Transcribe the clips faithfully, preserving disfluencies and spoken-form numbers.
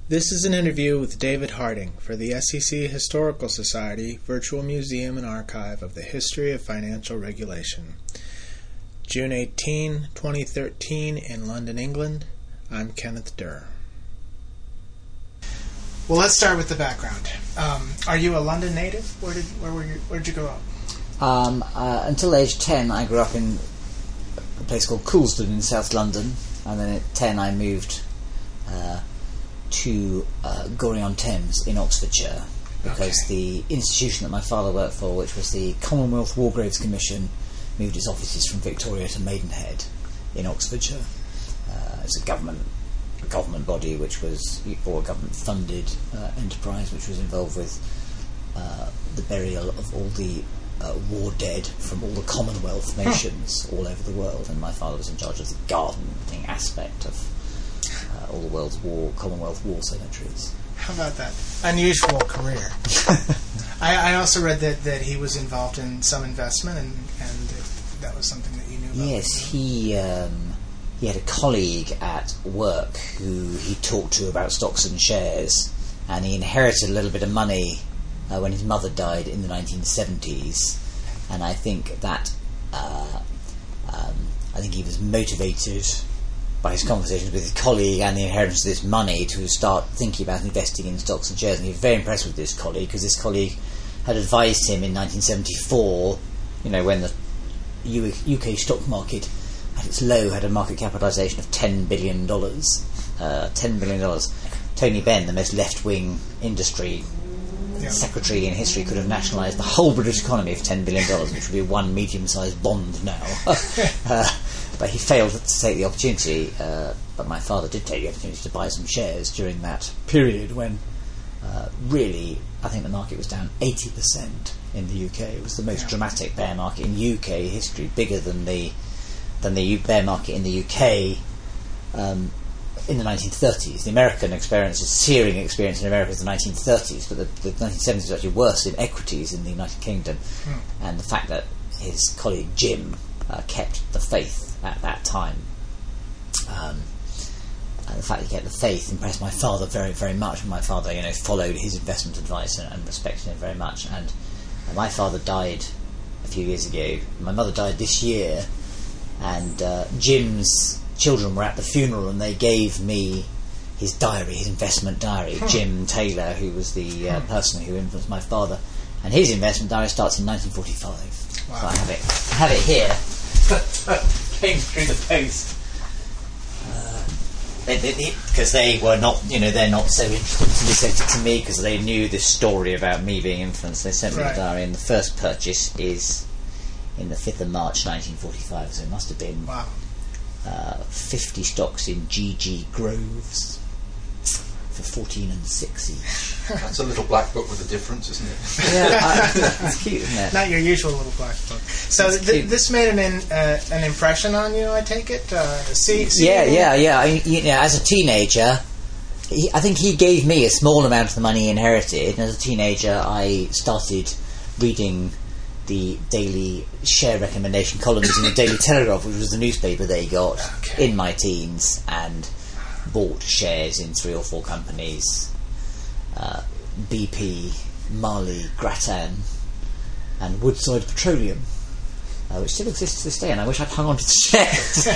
This is an interview with David Harding for the S E C Historical Society Virtual Museum and Archive of the History of Financial Regulation. June eighteenth, twenty thirteen, in London, England. I'm Kenneth Durr. Well, let's start with the background. Um, are you a London native? Where did where were you, where did you grow up? Um, uh, until age ten, I grew up in a place called Coulsdon in South London, and then at ten I moved uh, to uh, Goring-on-Thames in Oxfordshire, because okay. the institution that my father worked for, which was the Commonwealth War Graves Commission, moved its offices from Victoria to Maidenhead in Oxfordshire. Uh, it's a government a government body which was, or a government-funded uh, enterprise which was involved with uh, the burial of all the uh, war dead from all the Commonwealth nations all over the world, and my father was in charge of the gardening aspect of uh, all the world's war Commonwealth war cemeteries. How about that? Unusual career. I, I also read that, that he was involved in some investment, and, and that was something that you knew about. Yes, he um, he had a colleague at work who he talked to about stocks and shares, and he inherited a little bit of money uh, when his mother died in the nineteen seventies, and I think that uh, um, I think he was motivated by his conversations with his colleague and the inheritance of this money to start thinking about investing in stocks and shares. And he was very impressed with this colleague, because this colleague had advised him in nineteen seventy-four, you know, when the U K stock market at its low had a market capitalisation of ten billion dollars. Uh, ten billion dollars. Tony Benn, the most left-wing industry yeah. secretary in history, could have nationalised the whole British economy for ten billion dollars, which would be one medium-sized bond now. uh, But he failed to take the opportunity, uh, but my father did take the opportunity to buy some shares during that period when uh, really, I think the market was down eighty percent in the U K. It was the most yeah. dramatic bear market in U K history, bigger than the than the bear market in the U K um, in the nineteen thirties. The American experience, the searing experience in America is the nineteen thirties, but the, the nineteen seventies was actually worse in equities in the United Kingdom. Mm. And the fact that his colleague Jim uh, kept the faith at that time, um, and the fact that he kept the faith impressed my father very, very much. And my father, you know, followed his investment advice and, and respected him very much. And uh, my father died a few years ago. My mother died this year, and uh, Jim's children were at the funeral, and they gave me his diary, his investment diary. Hmm. Jim Taylor, who was the uh, hmm. person who influenced my father, and his investment diary starts in nineteen forty-five. Wow. So I have it, I have it here. Came through the post because uh, they, they, they were not, you know, they're not so interested. They sent it to me because they knew this story about me being influenced. They sent me right. the diary, and the first purchase is in the fifth of March nineteen forty-five, so it must have been wow. uh, fifty stocks in G G Groves for fourteen and six each. That's a little black book with a difference, isn't it? Yeah, I, it's cute, isn't it? Not your usual little black book. So th- this made an in, uh, an impression on you, I take it. Uh, see, see yeah, yeah, yeah. I, you know, as a teenager, he, I think he gave me a small amount of the money he inherited. And as a teenager, I started reading the daily share recommendation columns in the Daily Telegraph, which was the newspaper they got okay. in my teens, and bought shares in three or four companies. Uh, B P, Marley, Grattan, and Woodside Petroleum, uh, which still exists to this day, and I wish I'd hung on to the shares.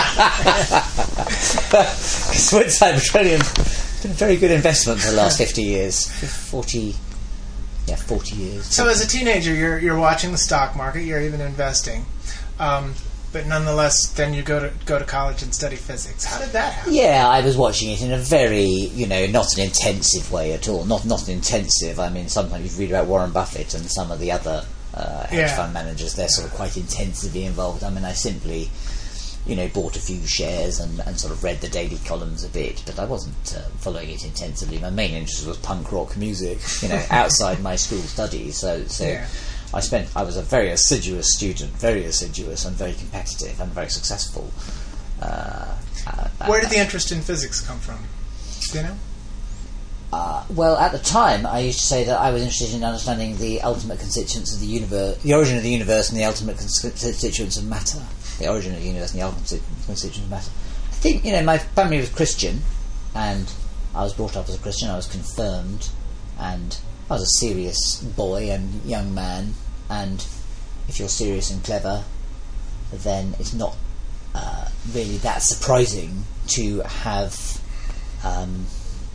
Because Woodside Petroleum's been a very good investment for the last fifty years. forty, yeah, forty years. So as a teenager, you're you're watching the stock market, you're even investing. Um, But nonetheless, then you go to go to college and study physics. How did that happen? Yeah, I was watching it in a very, you know, not an intensive way at all. Not not an intensive. I mean, sometimes you read about Warren Buffett and some of the other uh, hedge yeah. fund managers. They're sort of quite intensively involved. I mean, I simply, you know, bought a few shares and, and sort of read the daily columns a bit, but I wasn't uh, following it intensively. My main interest was punk rock music, you know, outside my school studies. So, so. Yeah. I spent. I was a very assiduous student, very assiduous, and very competitive, and very successful. Uh, uh, Where did the interest in physics come from? Do you know? Uh, well, at the time, I used to say that I was interested in understanding the ultimate constituents of the universe, the origin of the universe, and the ultimate constituents of matter. The origin of the universe and the ultimate constituents of matter. I think, you know, my family was Christian, and I was brought up as a Christian. I was confirmed, and I was a serious boy and young man. And if you're serious and clever, then it's not uh, really that surprising to have, um,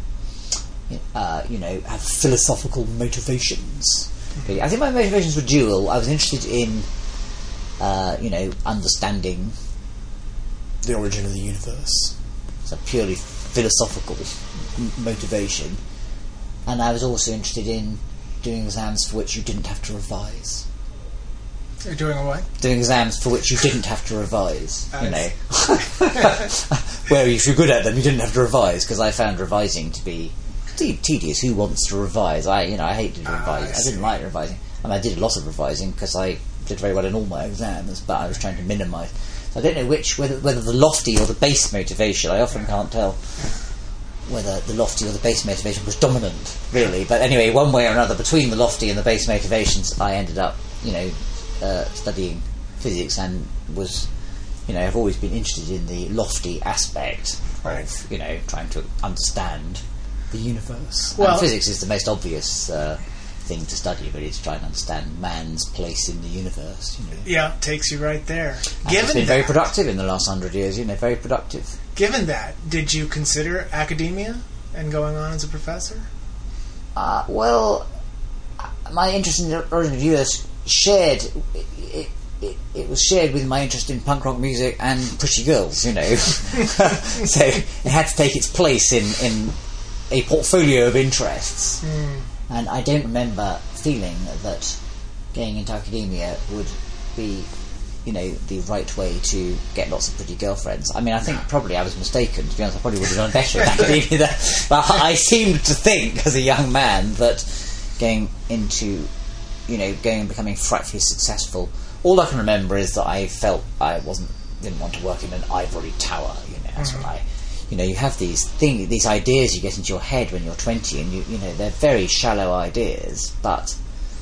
uh, you know, have philosophical motivations. I think my motivations were dual. I was interested in, uh, you know, understanding the origin of the universe. It's a purely philosophical m- motivation. And I was also interested in doing exams for which you didn't have to revise. You're doing a what? Doing exams for which you didn't have to revise, you know. Where if you're good at them, you didn't have to revise, because I found revising to be te- tedious. Who wants to revise? I, you know, I hated revising. Ah, I, I didn't like revising. I mean, I did a lot of revising because I did very well in all my exams, but I was trying to minimise. So I don't know which, whether whether the lofty or the base motivation. I often can't tell whether the lofty or the base motivation was dominant, really. But anyway, one way or another, between the lofty and the base motivations, I ended up, you know, uh, studying physics, and was, you know, I've always been interested in the lofty aspect right. of, you know, trying to understand the universe. Well, and physics is the most obvious uh, thing to study, but it's trying to understand man's place in the universe. You know. Yeah, takes you right there. And Given it's been that, very productive in the last hundred years. You know, very productive. Given that, did you consider academia and going on as a professor? Uh, well, my interest in the origin of the universe shared. It, it, it, it was shared with my interest in punk rock music and pretty girls. You know, so it had to take its place in in a portfolio of interests. Mm. And I don't remember feeling that getting into academia would be, you know, the right way to get lots of pretty girlfriends. I mean, I think probably I was mistaken, to be honest. I probably would have done better in academia than, but I seemed to think, as a young man, that going into, you know, going and becoming frightfully successful, all I can remember is that I felt I wasn't, didn't want to work in an ivory tower, you know, that's Mm-hmm. what I... You know, you have these thing, these ideas you get into your head when you're twenty, and you, you know, they're very shallow ideas, but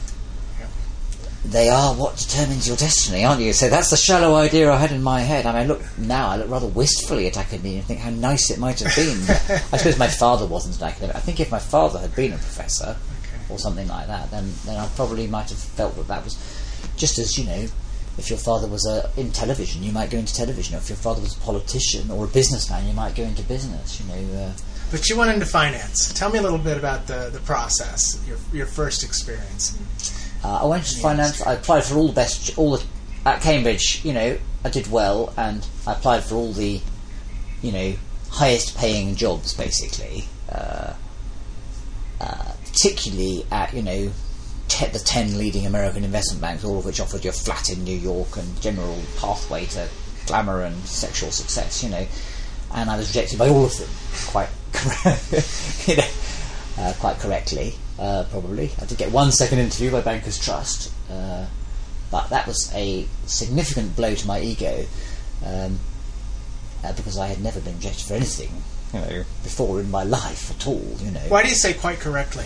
they are what determines your destiny, aren't you? So that's the shallow idea I had in my head. I mean, I look now, I look rather wistfully at academia and think how nice it might have been. But I suppose my father wasn't an academic. I think if my father had been a professor Okay. or something like that, then then I probably might have felt that that was just as, you know. If your father was uh, in television, you might go into television. Or if your father was a politician or a businessman, you might go into business. You know. Uh, But you went into finance. Tell me a little bit about the, the process, your your first experience. uh, I went into finance. I applied for all the best, all the at Cambridge. You know, I did well, and I applied for all the, you know, highest paying jobs, basically. Uh, uh, particularly at, you know, Te- the ten leading American investment banks, all of which offered you a flat in New York and general pathway to glamour and sexual success, you know. And I was rejected by all of them, quite, you know, uh, quite correctly, uh, probably. I did get one second interview by Bankers Trust, uh, but that was a significant blow to my ego, um, uh, because I had never been rejected for anything, you know, before in my life at all, you know. Why do you say quite correctly?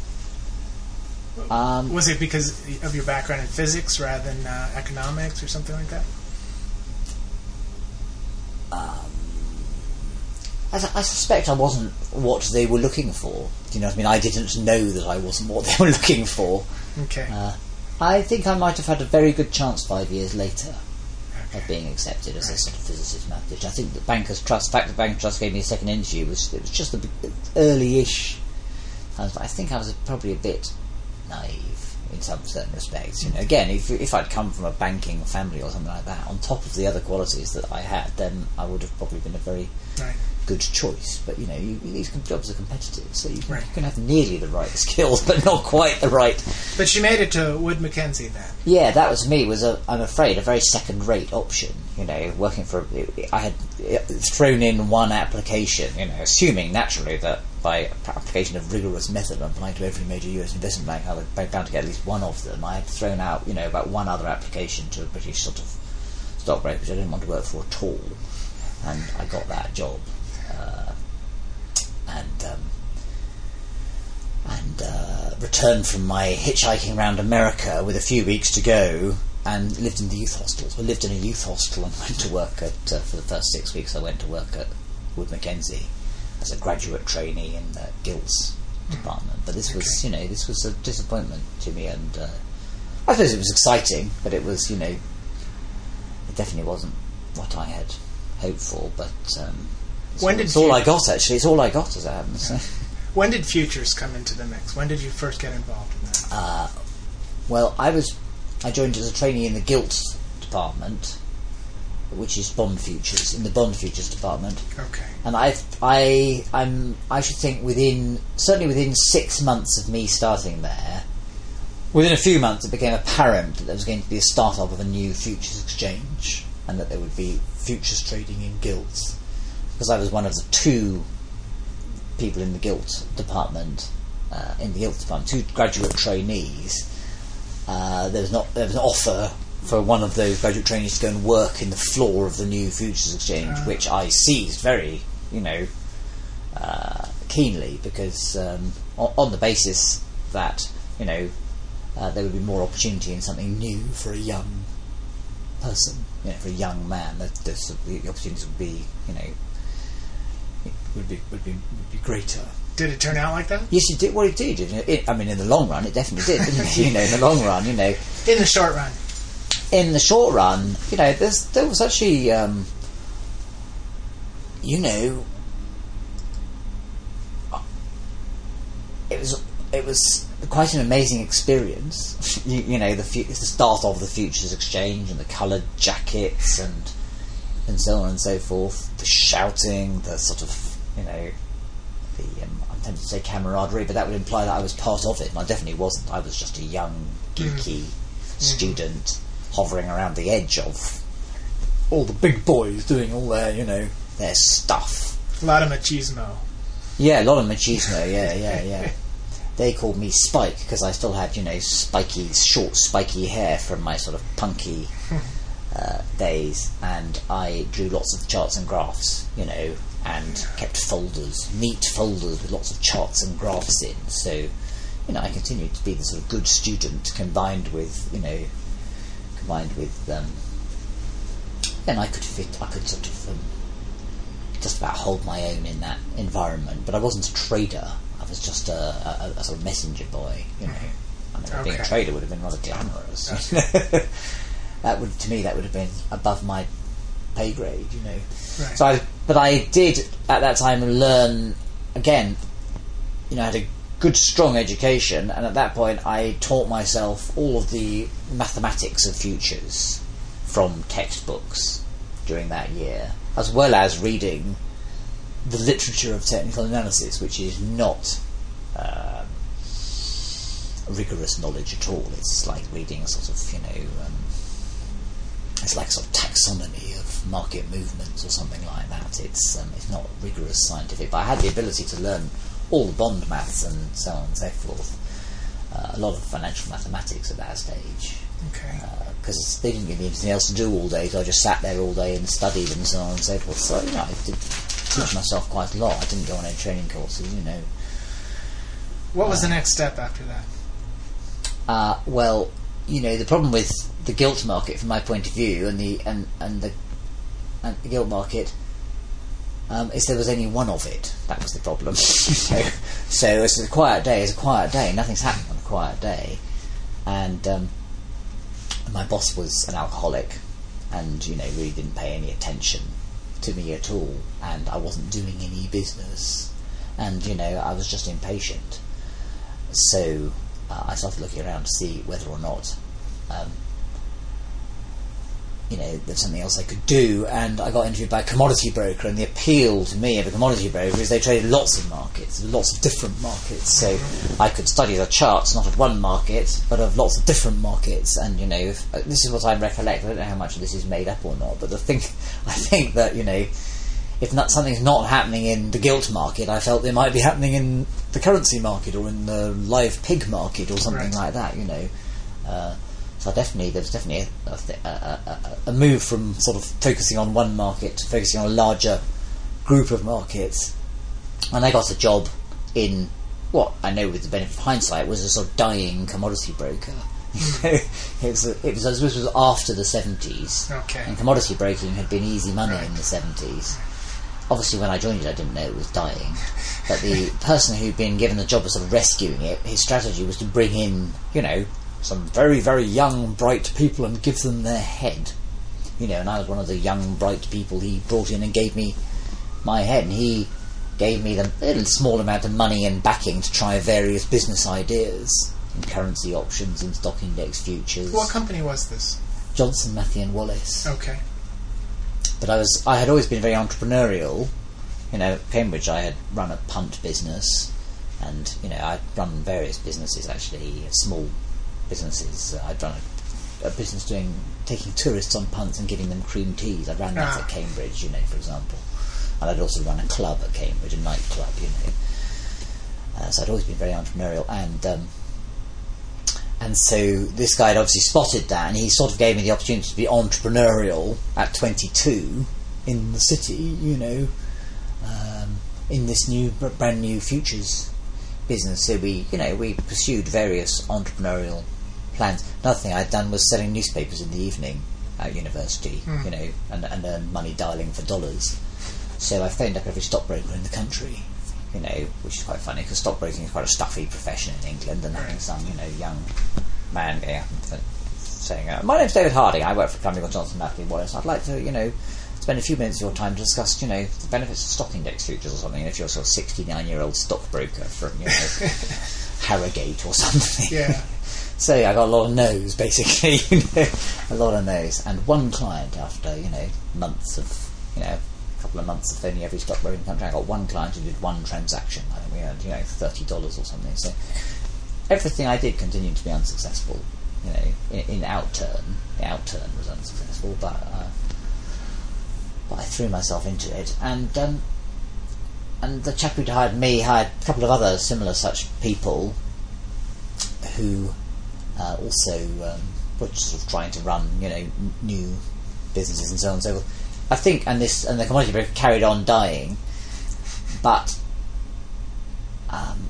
Um, Was it because of your background in physics rather than uh, economics or something like that? Um, I, I suspect I wasn't what they were looking for. Do you know what I mean? I didn't know that I wasn't what they were looking for. Okay. Uh, I think I might have had a very good chance five years later of being accepted as a sort of physicist mathematician. I think the Bankers Trust, the fact that Bankers Trust gave me a second interview was it was just the early-ish. I think I was probably a bit naive in some certain respects. You know, again, if if I'd come from a banking family or something like that, on top of the other qualities that I had, then I would have probably been a very Right. good choice. But you know, you, these jobs are competitive, so you can, Right. you can have nearly the right skills, but not quite the right. But you made it to Wood Mackenzie then. Yeah, that was me. Was a, I'm afraid, a very second-rate option. You know, working for, I had thrown in one application. You know, assuming naturally that by application of rigorous method, I'm applying to every major U S investment bank, I would be bound to get at least one of them. I had thrown out, you know, about one other application to a British sort of stockbroker, which I didn't want to work for at all, and I got that job. Uh, and um, and uh, returned from my hitchhiking around America with a few weeks to go, and lived in the youth hostel. So I lived in a youth hostel and went to work at, uh, for the first six weeks I went to work at Wood Mackenzie. as a graduate trainee in the gilts mm. department. But this was, okay. you know, this was a disappointment to me, and uh, I suppose it was exciting, but it was, you know, it definitely wasn't what I had hoped for. But um, it's, when all, did it's all I got, actually. It's all I got, as it happens. Yeah. When did futures come into the mix? When did you first get involved in that? Uh, well, I was I joined as a trainee in the gilts department, which is bond futures, in the bond futures department. Okay. And I, I, I'm, I should think within, certainly within six months of me starting there, within a few months it became apparent that there was going to be a start-up of a new futures exchange, and that there would be futures trading in gilts, because I was one of the two people in the gilt department, uh, in the gilt department, two graduate trainees. Uh, there was not, there was an offer for one of those graduate trainees to go and work in the floor of the new futures exchange, uh. which I seized very, you know, uh, keenly, because um, on, on the basis that, you know, uh, there would be more opportunity in something new for a young person, you know, for a young man. That the, the opportunities would be, you know, would be would be would be greater. Did it turn out like that? Yes, it did. Well, it did. It, it, I mean, in the long run, it definitely did. Didn't it? You know, in the long run, you know. In the short run. In the short run, you know, there's, there was actually, um, you know, it was it was quite an amazing experience. you, you know, the, fu- the start of the futures exchange and the coloured jackets and and so on and so forth. The shouting, the sort of, you know, the um, I'm tempted to say camaraderie, but that would imply that I was part of it, and I definitely wasn't. I was just a young, geeky mm. student. Mm. hovering around the edge of all the big boys doing all their, you know, their stuff. A lot of machismo. Yeah, a lot of machismo, yeah, yeah, yeah. They called me Spike because I still had, you know, spiky, short, spiky hair from my sort of punky uh, days, and I drew lots of charts and graphs, you know, and kept folders, neat folders with lots of charts and graphs in. So, you know, I continued to be the sort of good student combined with, you know, combined with, um, then I could fit, I could sort of um, just about hold my own in that environment. But I wasn't a trader. I was just a, a, a sort of messenger boy, you know. I mean, okay. Being a trader would have been rather glamorous. That would, to me, that would have been above my pay grade, you know. Right. So, I, but I did at that time learn again. You know, I had a good, strong education, and at that point, I taught myself all of the mathematics of futures from textbooks during that year, as well as reading the literature of technical analysis, which is not um, rigorous knowledge at all. It's like reading a sort of, you know, um, it's like a sort of taxonomy of market movements or something like that. It's um, it's not rigorous scientific, but I had the ability to learn all the bond maths and so on and so forth. Uh, a lot of financial mathematics at that stage. Okay. Because uh, they didn't give me anything else to do all day, so I just sat there all day and studied and so on and so forth. So, you know, I did teach myself quite a lot. I didn't go on any training courses, you know. What was uh, the next step after that? Uh, well, you know, the problem with the gilt market, from my point of view, and the and, and the and the gilt market, um, is there was only one of it. That was the problem. so, so it's a quiet day. It's a quiet day. Nothing's happening on a quiet day, and um, my boss was an alcoholic, and you know, really didn't pay any attention to me at all, and I wasn't doing any business, and you know, I was just impatient. So uh, I started looking around to see whether or not um, you know, there's something else I could do, and I got interviewed by a commodity broker, and the appeal to me of a commodity broker is they traded lots of markets, lots of different markets, so I could study the charts not of one market, but of lots of different markets, and you know, if, uh, this is what I recollect. I don't know how much of this is made up or not, but the thing, I think that, you know, if not, something's not happening in the gilt market, I felt it might be happening in the currency market, or in the live pig market, or something right. like that, you know. Uh, So definitely, there was definitely a, a, a, a move from sort of focusing on one market to focusing on a larger group of markets. And I got a job in what I know, with the benefit of hindsight, was a sort of dying commodity broker. it was a, it was this was after the seventies, okay. and commodity broking had been easy money right. in the seventies. obviously when I joined it I didn't know it was dying, but the person who'd been given the job of sort of rescuing it, his strategy was to bring in, you know, some very, very young, bright people and give them their head. You know, and I was one of the young, bright people he brought in and gave me my head, and he gave me the little small amount of money and backing to try various business ideas in currency options and stock index futures. What company was this? Johnson, Matthey and Wallace. Okay. But I was I had always been very entrepreneurial. You know, at Cambridge I had run a punt business, and, you know, I'd run various businesses actually, small businesses. Uh, I'd run a, a business doing taking tourists on punts and giving them cream teas. I ran that ah. at Cambridge, you know, for example. And I'd also run a club at Cambridge, a nightclub, you know. Uh, so I'd always been very entrepreneurial, and um, and so this guy had obviously spotted that, and he sort of gave me the opportunity to be entrepreneurial at twenty-two in the city, you know, um, in this new, brand new futures business. So we, you know, we pursued various entrepreneurial plans. Another thing I'd done was selling newspapers in the evening at university, mm. you know, and, and earn money dialing for dollars. So I phoned up every stockbroker in the country, you know, which is quite funny because stockbroking is quite a stuffy profession in England, and having some, you know, young man going up and saying, uh, "My name's David Harding. I work for a company called Johnson, Matthey and Wallace. I'd like to, you know, spend a few minutes of your time to discuss, you know, the benefits of stock index futures or something." And if you're a sort of sixty-nine-year-old stockbroker from, you know, Harrogate or something. Yeah. So I got a lot of no's, basically, you know, a lot of no's. And one client, after, you know, months of, you know, a couple of months of phoning every stockbroker in the country, I got one client who did one transaction. I think we earned, you know, thirty dollars or something. So everything I did continued to be unsuccessful, you know, in, in outturn. The outturn was unsuccessful, but, uh, but I threw myself into it. And, um, and the chap who'd hired me hired a couple of other similar such people who uh, also um, were sort of trying to run, you know, n- new businesses and so on and so forth. I think, and this and the commodity market carried on dying, but um,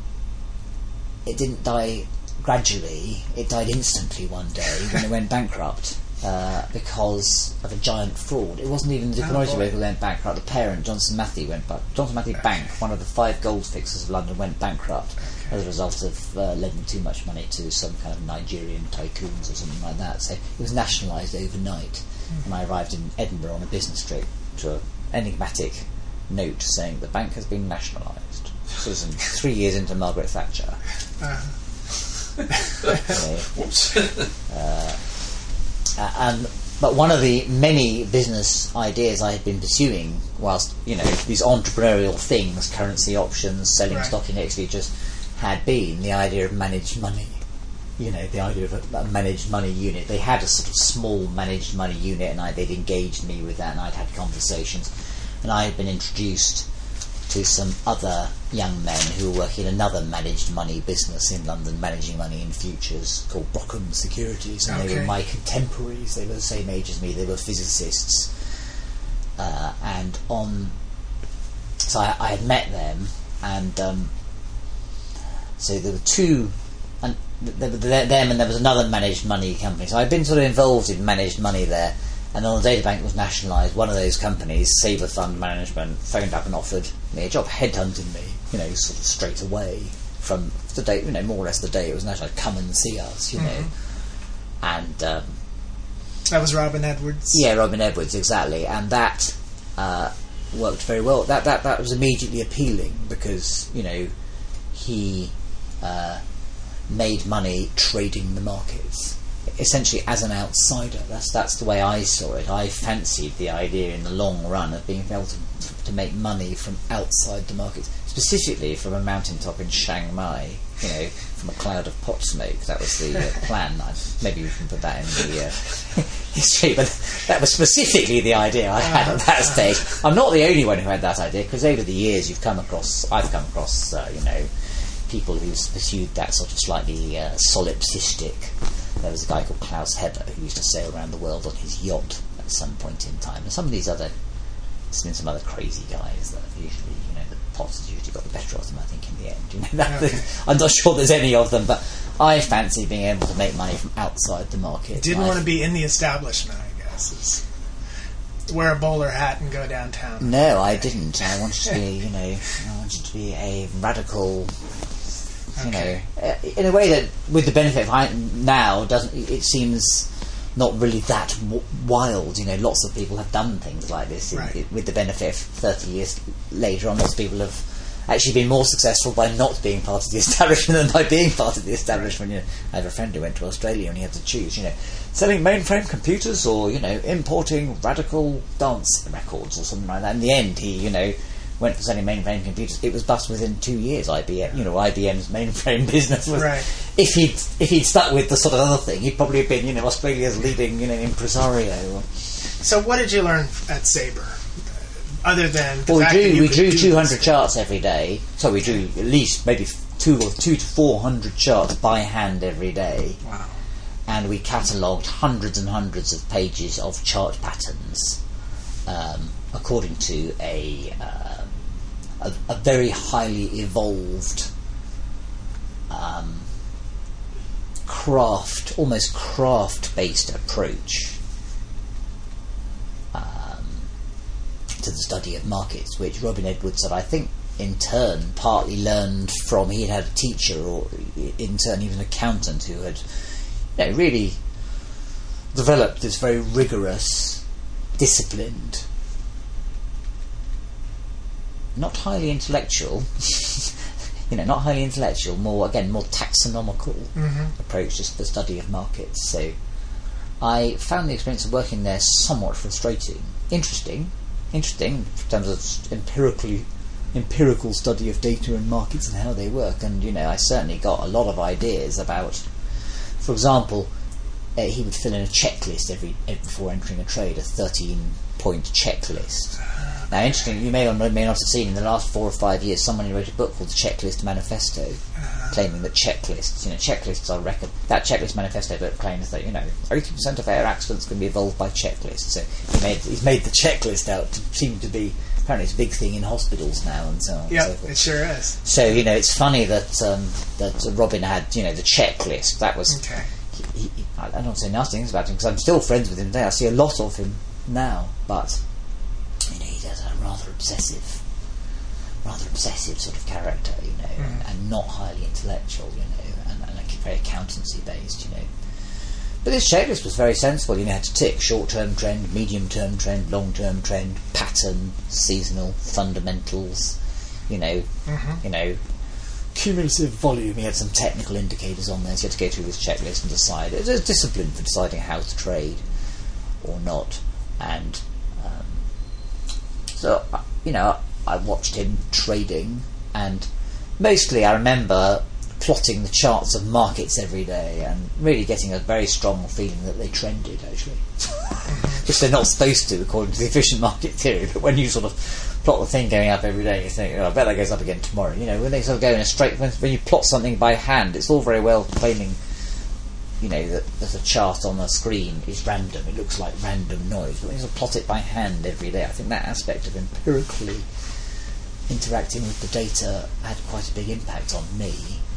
it didn't die gradually. It died instantly one day when it went bankrupt uh, because of a giant fraud. It wasn't even the Oh, commodity boy. market went bankrupt. The parent, Johnson Matthey, went bankrupt. Johnson Matthey Bank, one of the five gold fixers of London, went bankrupt as a result of uh, lending too much money to some kind of Nigerian tycoons or something like that. So it was nationalised overnight. And I arrived in Edinburgh on a business trip to an enigmatic note saying the bank has been nationalised. So it was in three years into Margaret Thatcher. Uh, Anyway, Whoops. uh, and but one of the many business ideas I had been pursuing whilst, you know, these entrepreneurial things, currency options, selling Right. stock index futures, had been the idea of managed money. You know, the idea of a, a managed money unit. They had a sort of small managed money unit, and I, they'd engaged me with that, and I'd had conversations, and I had been introduced to some other young men who were working in another managed money business in London, managing money in futures, called Brockham Securities, and they were Okay. my contemporaries. They were the same age as me. They were physicists, uh, and on. So I, I had met them, and um, so there were two. And there were them, and there was another managed money company. So I'd been sort of involved in managed money there. And then when the data bank was nationalised, one of those companies, Sabre Fund Management, phoned up and offered me a job, headhunting me, you know, sort of straight away from the day, you know, more or less the day it was nationalised. Come and see us, you know. And um, that was Robin Edwards. yeah, Robin Edwards, exactly. And that uh, worked very well. That that that was immediately appealing because, you know, he uh, made money trading the markets. Essentially, as an outsider, that's that's the way I saw it. I fancied the idea in the long run of being able to, to make money from outside the markets, specifically from a mountaintop in Chiang Mai, you know, from a cloud of pot smoke. That was the uh, plan. I, maybe we can put that in the uh, history, but that was specifically the idea I had at that stage. I'm not the only one who had that idea, because over the years you've come across, I've come across, uh, you know, people who've pursued that sort of slightly uh, solipsistic. There was a guy called Klaus Heber who used to sail around the world on his yacht at some point in time. And some of these other, there's been some other crazy guys that usually, you know, the pots has usually got the better of them, I think, in the end. You know, that, Okay. I'm not sure there's any of them, but I fancy being able to make money from outside the market. Didn't I want to be in the establishment, I guess. Is, wear a bowler hat and go downtown. No, I didn't. I wanted to be, you know, I wanted to be a radical, you Okay. know, uh, in a way that, with the benefit of hind- now, doesn't it seems not really that w- wild. You know, lots of people have done things like this in, Right. it, with the benefit of thirty years later on. Lots of people have actually been more successful by not being part of the establishment than by being part of the establishment. You know, I have a friend who went to Australia and he had to choose, you know, selling mainframe computers or, you know, importing radical dance records or something like that. In the end, he, you know, went for selling mainframe computers. It was bust within two years. I B M, you know, I B M's mainframe business was. Right. If he'd if he'd stuck with the sort of other thing, he'd probably have been, you know, Australia's leading, you know, impresario. So what did you learn at Sabre? Other than the Well, we fact that drew you we could drew do two hundred this. charts every day. So we drew at least maybe two or two to four hundred charts by hand every day. Wow. And we catalogued hundreds and hundreds of pages of chart patterns um, according to a, um, a a very highly evolved um, craft, almost craft-based approach um, to the study of markets, which Robin Edwards had, I think, in turn partly learned from. He had had a teacher, or in turn he was an accountant who had, you know, really developed this very rigorous, disciplined, not highly intellectual, you know, not highly intellectual, more, again, more taxonomical Mm-hmm. approach to the study of markets. So I found the experience of working there somewhat frustrating. Interesting, interesting in terms of empirically empirical study of data and markets and how they work. And, you know, I certainly got a lot of ideas about, for example, uh, he would fill in a checklist every, every before entering a trade, a thirteen-point checklist. Now, interesting, you may or may not have seen in the last four or five years someone who wrote a book called the Checklist Manifesto, Uh-huh. claiming that checklists, you know, checklists are record. That Checklist Manifesto book claims that, you know, eighty percent of air accidents can be evolved by checklists. So he made he's made the checklist out to seem to be, apparently it's a big thing in hospitals now and so on and so Yep, forth. it sure is. So, you know, it's funny that um, that Robin had, you know, the checklist. That was. Okay. He, he, I don't want to say nasty things about him because I'm still friends with him today. I see a lot of him now, but you know, he does a rather obsessive, rather obsessive sort of character, you know, Mm. and, and not highly intellectual, you know, and, and like very accountancy based, you know. But this checklist was very sensible. You know, had to tick short-term trend, medium-term trend, long-term trend, pattern, seasonal, fundamentals, you know, Mm-hmm. you know, cumulative volume. He had some technical indicators on there, so you had to go through this checklist and decide. It was a discipline for deciding how to trade or not. And um, so, uh, you know, I watched him trading, and mostly I remember plotting the charts of markets every day and really getting a very strong feeling that they trended, actually. Which they're not supposed to, according to the efficient market theory, but when you sort of plot the thing going up every day, you think, oh, I bet that goes up again tomorrow. You know, when they sort of go in a straight, when, when you plot something by hand, it's all very well claiming, you know, that, that a chart on a screen is random, it looks like random noise, but when you sort of plot it by hand every day, I think that aspect of empirically interacting with the data had quite a big impact on me.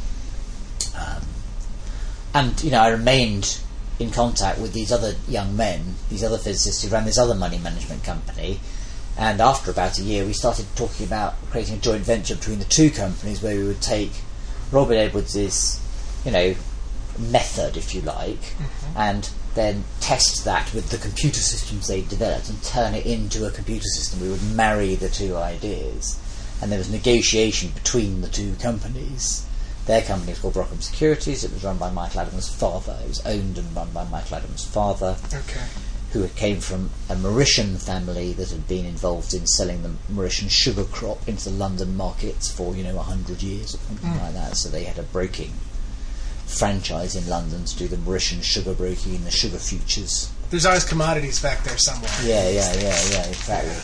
Um, and, you know, I remained in contact with these other young men, these other physicists who ran this other money management company, and after about a year we started talking about creating a joint venture between the two companies where we would take Robin Edwards's, you know, method, if you like, Mm-hmm. and then test that with the computer systems they developed and turn it into a computer system. We would marry the two ideas, and there was negotiation between the two companies. Their company was called Brockham Securities. It was run by Michael Adams' father. It was owned and run by Michael Adams' father, Okay. who came from a Mauritian family that had been involved in selling the Mauritian sugar crop into the London markets for, you know, a hundred years or something Mm. like that. So they had a broking franchise in London to do the Mauritian sugar broking and the sugar futures. There's always commodities back there somewhere. Yeah, yeah, yeah, yeah, exactly.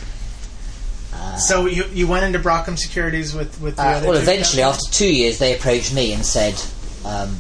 Uh, So you you went into Brockham Securities with, with the Uh, other well, two eventually, companies? after two years, they approached me and said, um,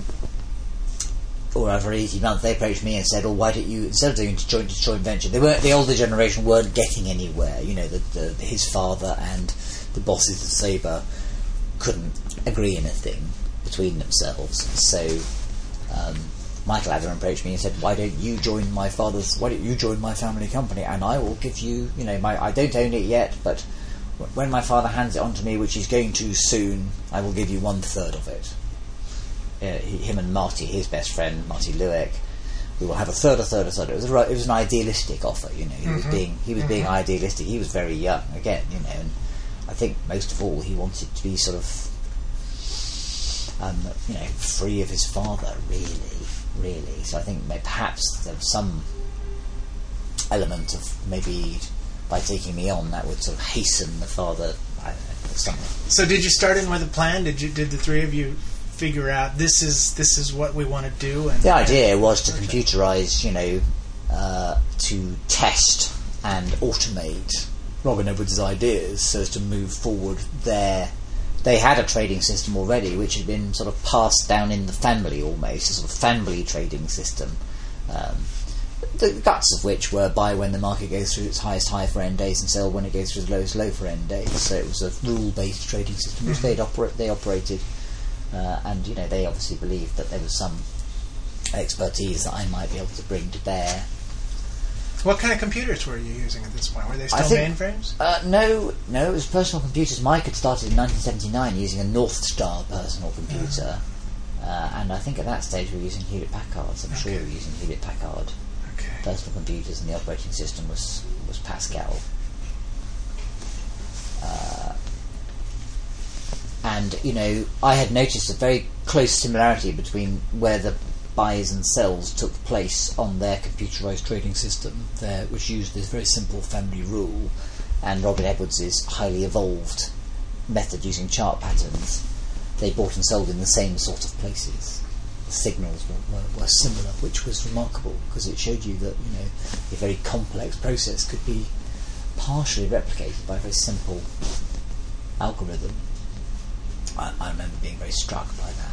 or over eighteen months, they approached me and said, "Oh, why don't you, instead of doing a joint joint venture?" They weren't, the older generation weren't getting anywhere. You know, the, the, his father and the bosses of Sabre couldn't agree anything between themselves. So um, Michael Adam approached me and said, "Why don't you join my father's? Why don't you join my family company? And I will give you, you know, my I don't own it yet, but when my father hands it on to me, which he's going to soon, I will give you one third of it." Uh, he, him and Marty, his best friend, Marty Lueck, we will have a third, a third, a third. It was a, it was an idealistic offer, you know. He mm-hmm. was being he was mm-hmm. being idealistic. He was very young again, you know, and I think most of all he wanted to be sort of, um, you know, free of his father, really, really. So I think maybe perhaps there was some element of maybe by taking me on that would sort of hasten the father. I don't know, something. So did you start in with a plan? Did you did the three of you figure out this is this is what we want to do? And the idea was to computerize, you know, uh, to test and automate Robin Edwards' ideas so as to move forward their. They had a trading system already, which had been sort of passed down in the family almost, a sort of family trading system. Um, the guts of which were buy when the market goes through its highest high for end days and sell when it goes through its lowest low for end days. So it was a rule-based trading system which they'd operate. They operated, uh, and you know they obviously believed that there was some expertise that I might be able to bring to bear. What kind of computers were you using at this point? Were they still think, mainframes? Uh, no, no, it was personal computers. Mike had started in nineteen seventy-nine using a North Star personal computer, yeah. uh, and I think at that stage we were using Hewlett Packards. I'm okay. sure we were using Hewlett Packard okay. personal computers, and the operating system was was Pascal. Uh, and you know, I had noticed a very close similarity between where the buys and sells took place on their computerized trading system, there, which used this very simple family rule, and Robin Edwards' highly evolved method using chart patterns. They bought and sold in the same sort of places. The signals were, were, were similar, which was remarkable because it showed you that you know a very complex process could be partially replicated by a very simple algorithm. I, I remember being very struck by that.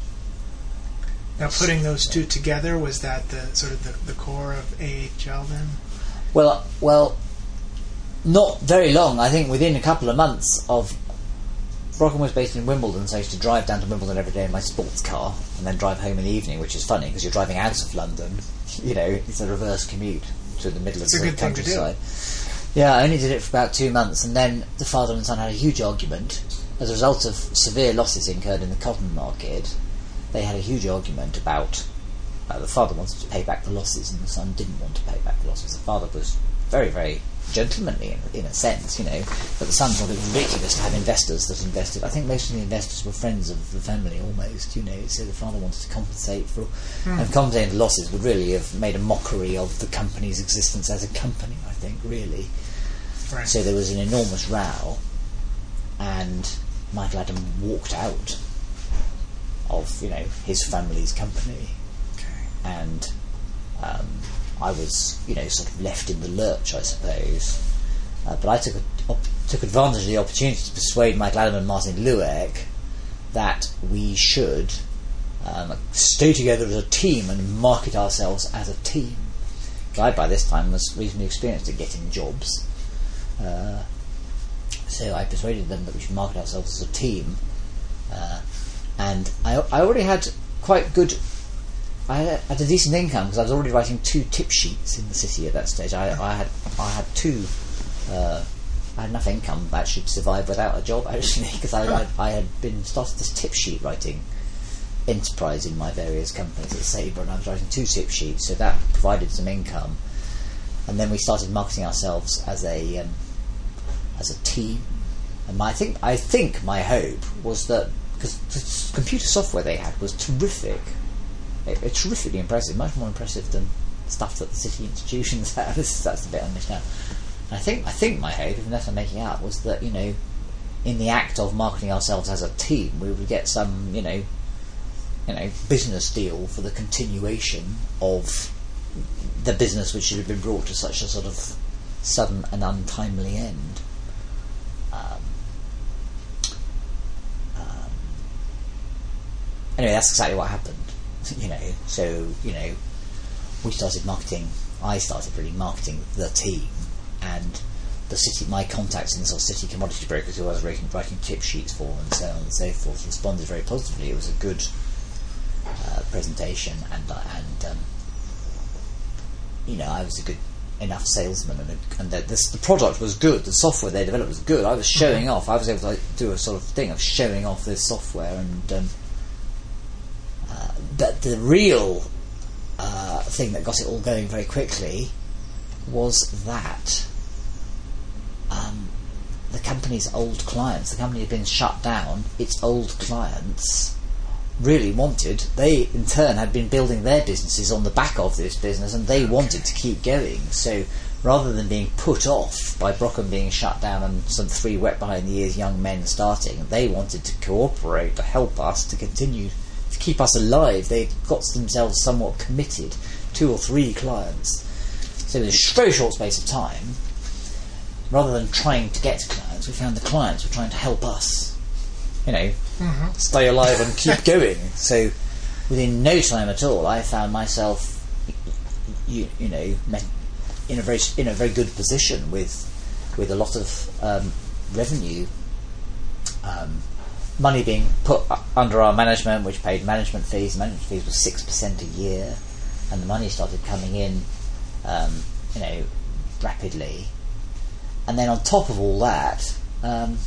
Now, putting those two together, was that the sort of the, the core of A H L then? Well, well, not very long. I think within a couple of months of... Rockham was based in Wimbledon, so I used to drive down to Wimbledon every day in my sports car and then drive home in the evening, which is funny because you're driving out of London. You know, it's a reverse commute to the middle it's of the countryside. Yeah, I only did it for about two months, and then the father and son had a huge argument as a result of severe losses incurred in the cotton market. They had a huge argument about uh, the father wanted to pay back the losses and the son didn't want to pay back the losses. The father was very, very gentlemanly in, in a sense, you know, but the son thought it was ridiculous to have investors that invested. I think most of the investors were friends of the family almost, you know, so the father wanted to compensate for mm. and compensating the losses would really have made a mockery of the company's existence as a company, I think, really. Right. So there was an enormous row and Michael Adam walked out of, you know, his family's company. Okay. And um, I was, you know, sort of left in the lurch, I suppose. Uh, but I took a, op- took advantage of the opportunity to persuade Michael Adam and Martin Lueck that we should um, stay together as a team and market ourselves as a team. I, by this time, was reasonably experienced at getting jobs. Uh, so I persuaded them that we should market ourselves as a team. Uh, And I, I already had quite good... I had, had a decent income because I was already writing two tip sheets in the city at that stage. I, I had I had two... Uh, I had enough income actually to survive without a job, actually, because I, I, I had been started this tip sheet writing enterprise in my various companies at Sabre, and I was writing two tip sheets, so that provided some income. And then we started marketing ourselves as a um, as a team. And my, I think I think my hope was that because the computer software they had was terrific, it, it, terrifically impressive, much more impressive than stuff that the city institutions had. That's a bit understand. I think I think my hope, unless I'm making out, was that you know, in the act of marketing ourselves as a team, we would get some you know, you know, business deal for the continuation of the business which should have been brought to such a sort of sudden and untimely end. Um, um, anyway, that's exactly what happened. You know, so you know, we started marketing. I started really marketing the team, and the city. My contacts in the sort of city commodity brokers who I was writing, writing tip sheets for, and so on and so forth, responded very positively. It was a good, uh, presentation, and and um, you know, I was a good enough salesman, and, a, and the, this, the product was good. The software they developed was good. I was showing mm-hmm. off. I was able to like, do a sort of thing of showing off this software, and um, uh, but the real uh, thing that got it all going very quickly was that um, the company's old clients, the company had been shut down. Its old clients really wanted, they in turn had been building their businesses on the back of this business, and they wanted to keep going. So rather than being put off by Brockham being shut down and some three wet behind the ears young men starting, they wanted to cooperate to help us to continue to keep us alive. They got themselves somewhat committed, two or three clients. So in a very short space of time, rather than trying to get to clients, we found the clients were trying to help us, you know, mm-hmm. stay alive and keep going. So within no time at all, I found myself, you, you know, in a very in a very good position with with a lot of um, revenue, um, money being put under our management, which paid management fees. The management fees were six percent a year, and the money started coming in, um, you know, rapidly. And then on top of all that, um,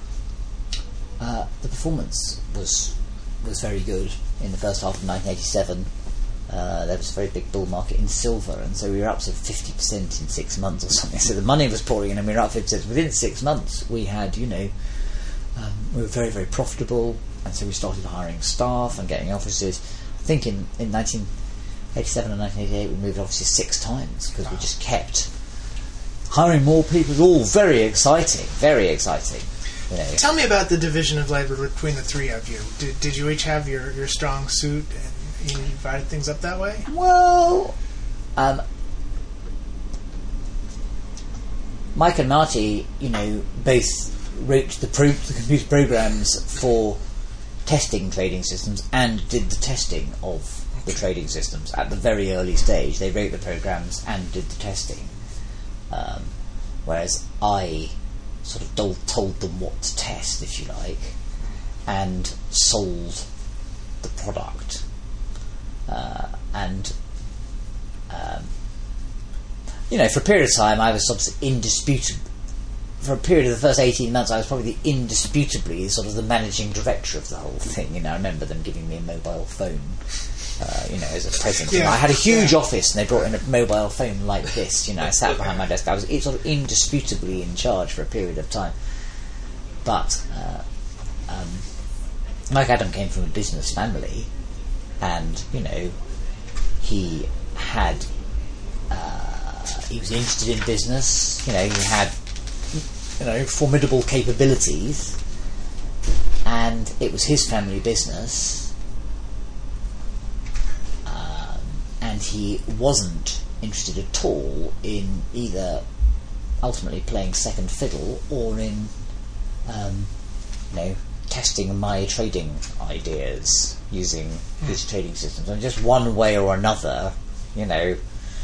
uh, the performance was was very good in the first half of nineteen eighty-seven. Uh, there was a very big bull market in silver, and so we were up to fifty percent in six months or something. So the money was pouring in, and we were up fifty percent. Within six months, we had, you know, um, we were very, very profitable, and so we started hiring staff and getting offices. I think in, in nineteen eighty-seven and nineteen eighty-eight, we moved offices six times because we just kept hiring more people. It was all very exciting, very exciting. You know. Tell me about the division of labour between the three of you. Did, did you each have your, your strong suit and you divided things up that way? Well, um, Mike and Marty, you know, both wrote the, pro- the computer programs for testing trading systems and did the testing of the trading systems at the very early stage. They wrote the programs and did the testing. Um, whereas I sort of told, told them what to test, if you like, and sold the product. Uh, and, um, you know, for a period of time I was sort of indisputable. For a period of the first eighteen months, I was probably the indisputably sort of the managing director of the whole thing. You know, I remember them giving me a mobile phone. Uh, you know, as a present. Yeah. I had a huge yeah. office, and they brought in a mobile phone like this. You know, I sat behind my desk. I was sort of indisputably in charge for a period of time. But uh, um, Mike Adam came from a business family, and you know, he had uh, he was interested in business. You know, he had you know formidable capabilities, and it was his family business. And he wasn't interested at all in either ultimately playing second fiddle or in, um, you know, testing my trading ideas using mm. his trading systems. And just one way or another, you know,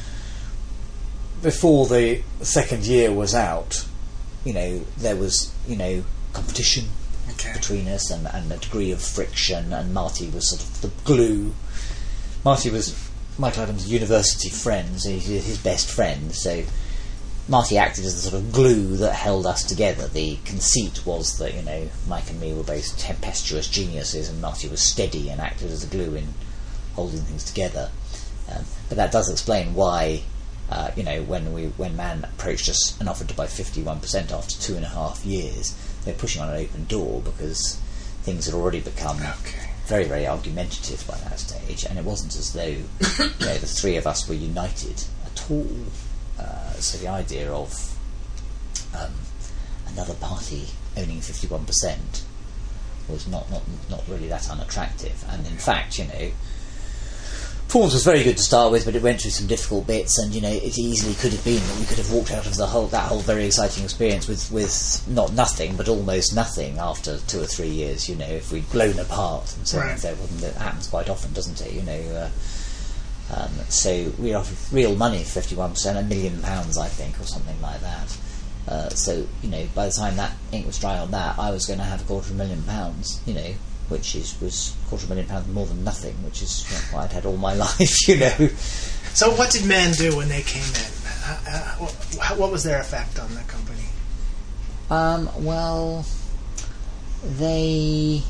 before the second year was out, you know, there was, you know, competition okay. between us and, and a degree of friction, and Marty was sort of the glue. Marty was Michael Adams' university friends, he's his best friend, so Marty acted as the sort of glue that held us together. The conceit was that, you know, Mike and me were both tempestuous geniuses, and Marty was steady and acted as a glue in holding things together. Um, but that does explain why, uh, you know, when we when Man approached us and offered to buy fifty-one percent after two and a half years, they're pushing on an open door because things had already become okay. very, very argumentative by that stage, and it wasn't as though you know, the three of us were united at all. Uh, so the idea of um, another party owning fifty-one percent was not, not not really that unattractive. And in fact, you know, performance was very good to start with, but it went through some difficult bits, and you know, it easily could have been that we could have walked out of the whole that whole very exciting experience with, with not nothing, but almost nothing after two or three years. You know, if we'd blown apart and so on, right. That happens quite often, doesn't it? You know, uh, um, so we offered real money for fifty-one percent, a million pounds, I think, or something like that. Uh, so you know, by the time that ink was dry on that, I was going to have a quarter of a million pounds. You know, which is was a quarter of a million pounds more than nothing, which is you know, what I'd had all my life, you know. So what did Man do when they came in? Uh, uh, what was their effect on the company? Um, well, they...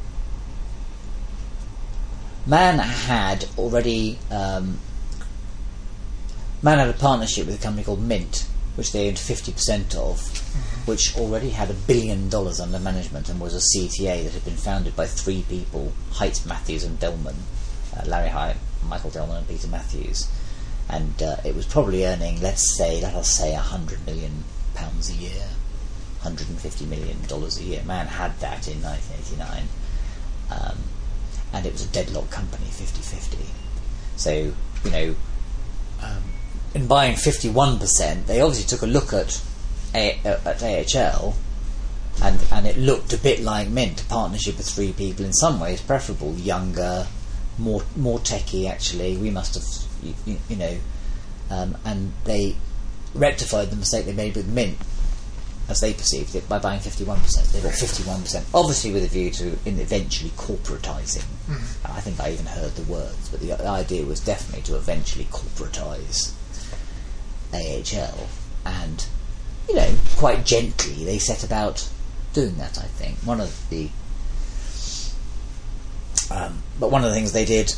Man had already... Um, Man had a partnership with a company called Mint, which they owned fifty percent of, mm-hmm. which already had a billion dollars under management and was a C T A that had been founded by three people, Height, Matthews and Delman, uh, Larry Height, Michael Delman and Peter Matthews. And uh, it was probably earning, let's say, let us say, one hundred million pounds a year, one hundred fifty million dollars a year. Man had that in nineteen eighty-nine. Um, and it was a deadlock company, fifty-fifty. So, you know, um, in buying fifty-one percent, they obviously took a look at a- at A H L, and and it looked a bit like Mint, a partnership with three people, in some ways preferable, younger, more more techy actually. We must have, you, you know, um, and they rectified the mistake they made with Mint, as they perceived it, by buying fifty-one percent. They bought fifty-one percent, obviously with a view to in eventually corporatising. Mm-hmm. I think I even heard the words, but the, the idea was definitely to eventually corporatise A H L, and you know, quite gently they set about doing that. I think one of the, um, but one of the things they did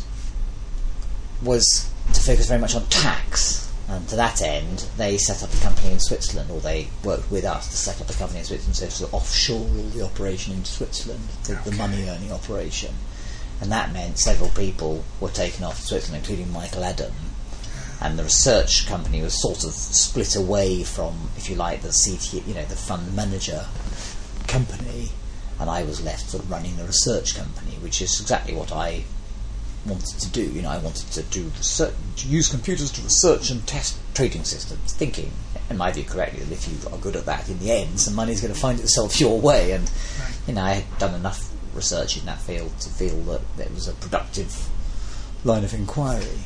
was to focus very much on tax, and to that end they set up a company in Switzerland, or they worked with us to set up a company in Switzerland, so to sort of offshore all the operation into Switzerland, the, okay. the money earning operation, and that meant several people were taken off to Switzerland, including Michael Adam. And the research company was sort of split away from, if you like, the C T, you know, the fund manager company, and I was left sort of running the research company, which is exactly what I wanted to do. You know, I wanted to do research, to use computers to research and test trading systems, thinking, in my view, correctly, that if you are good at that, in the end, some money's going to find itself your way. And you know, I had done enough research in that field to feel that it was a productive line of inquiry.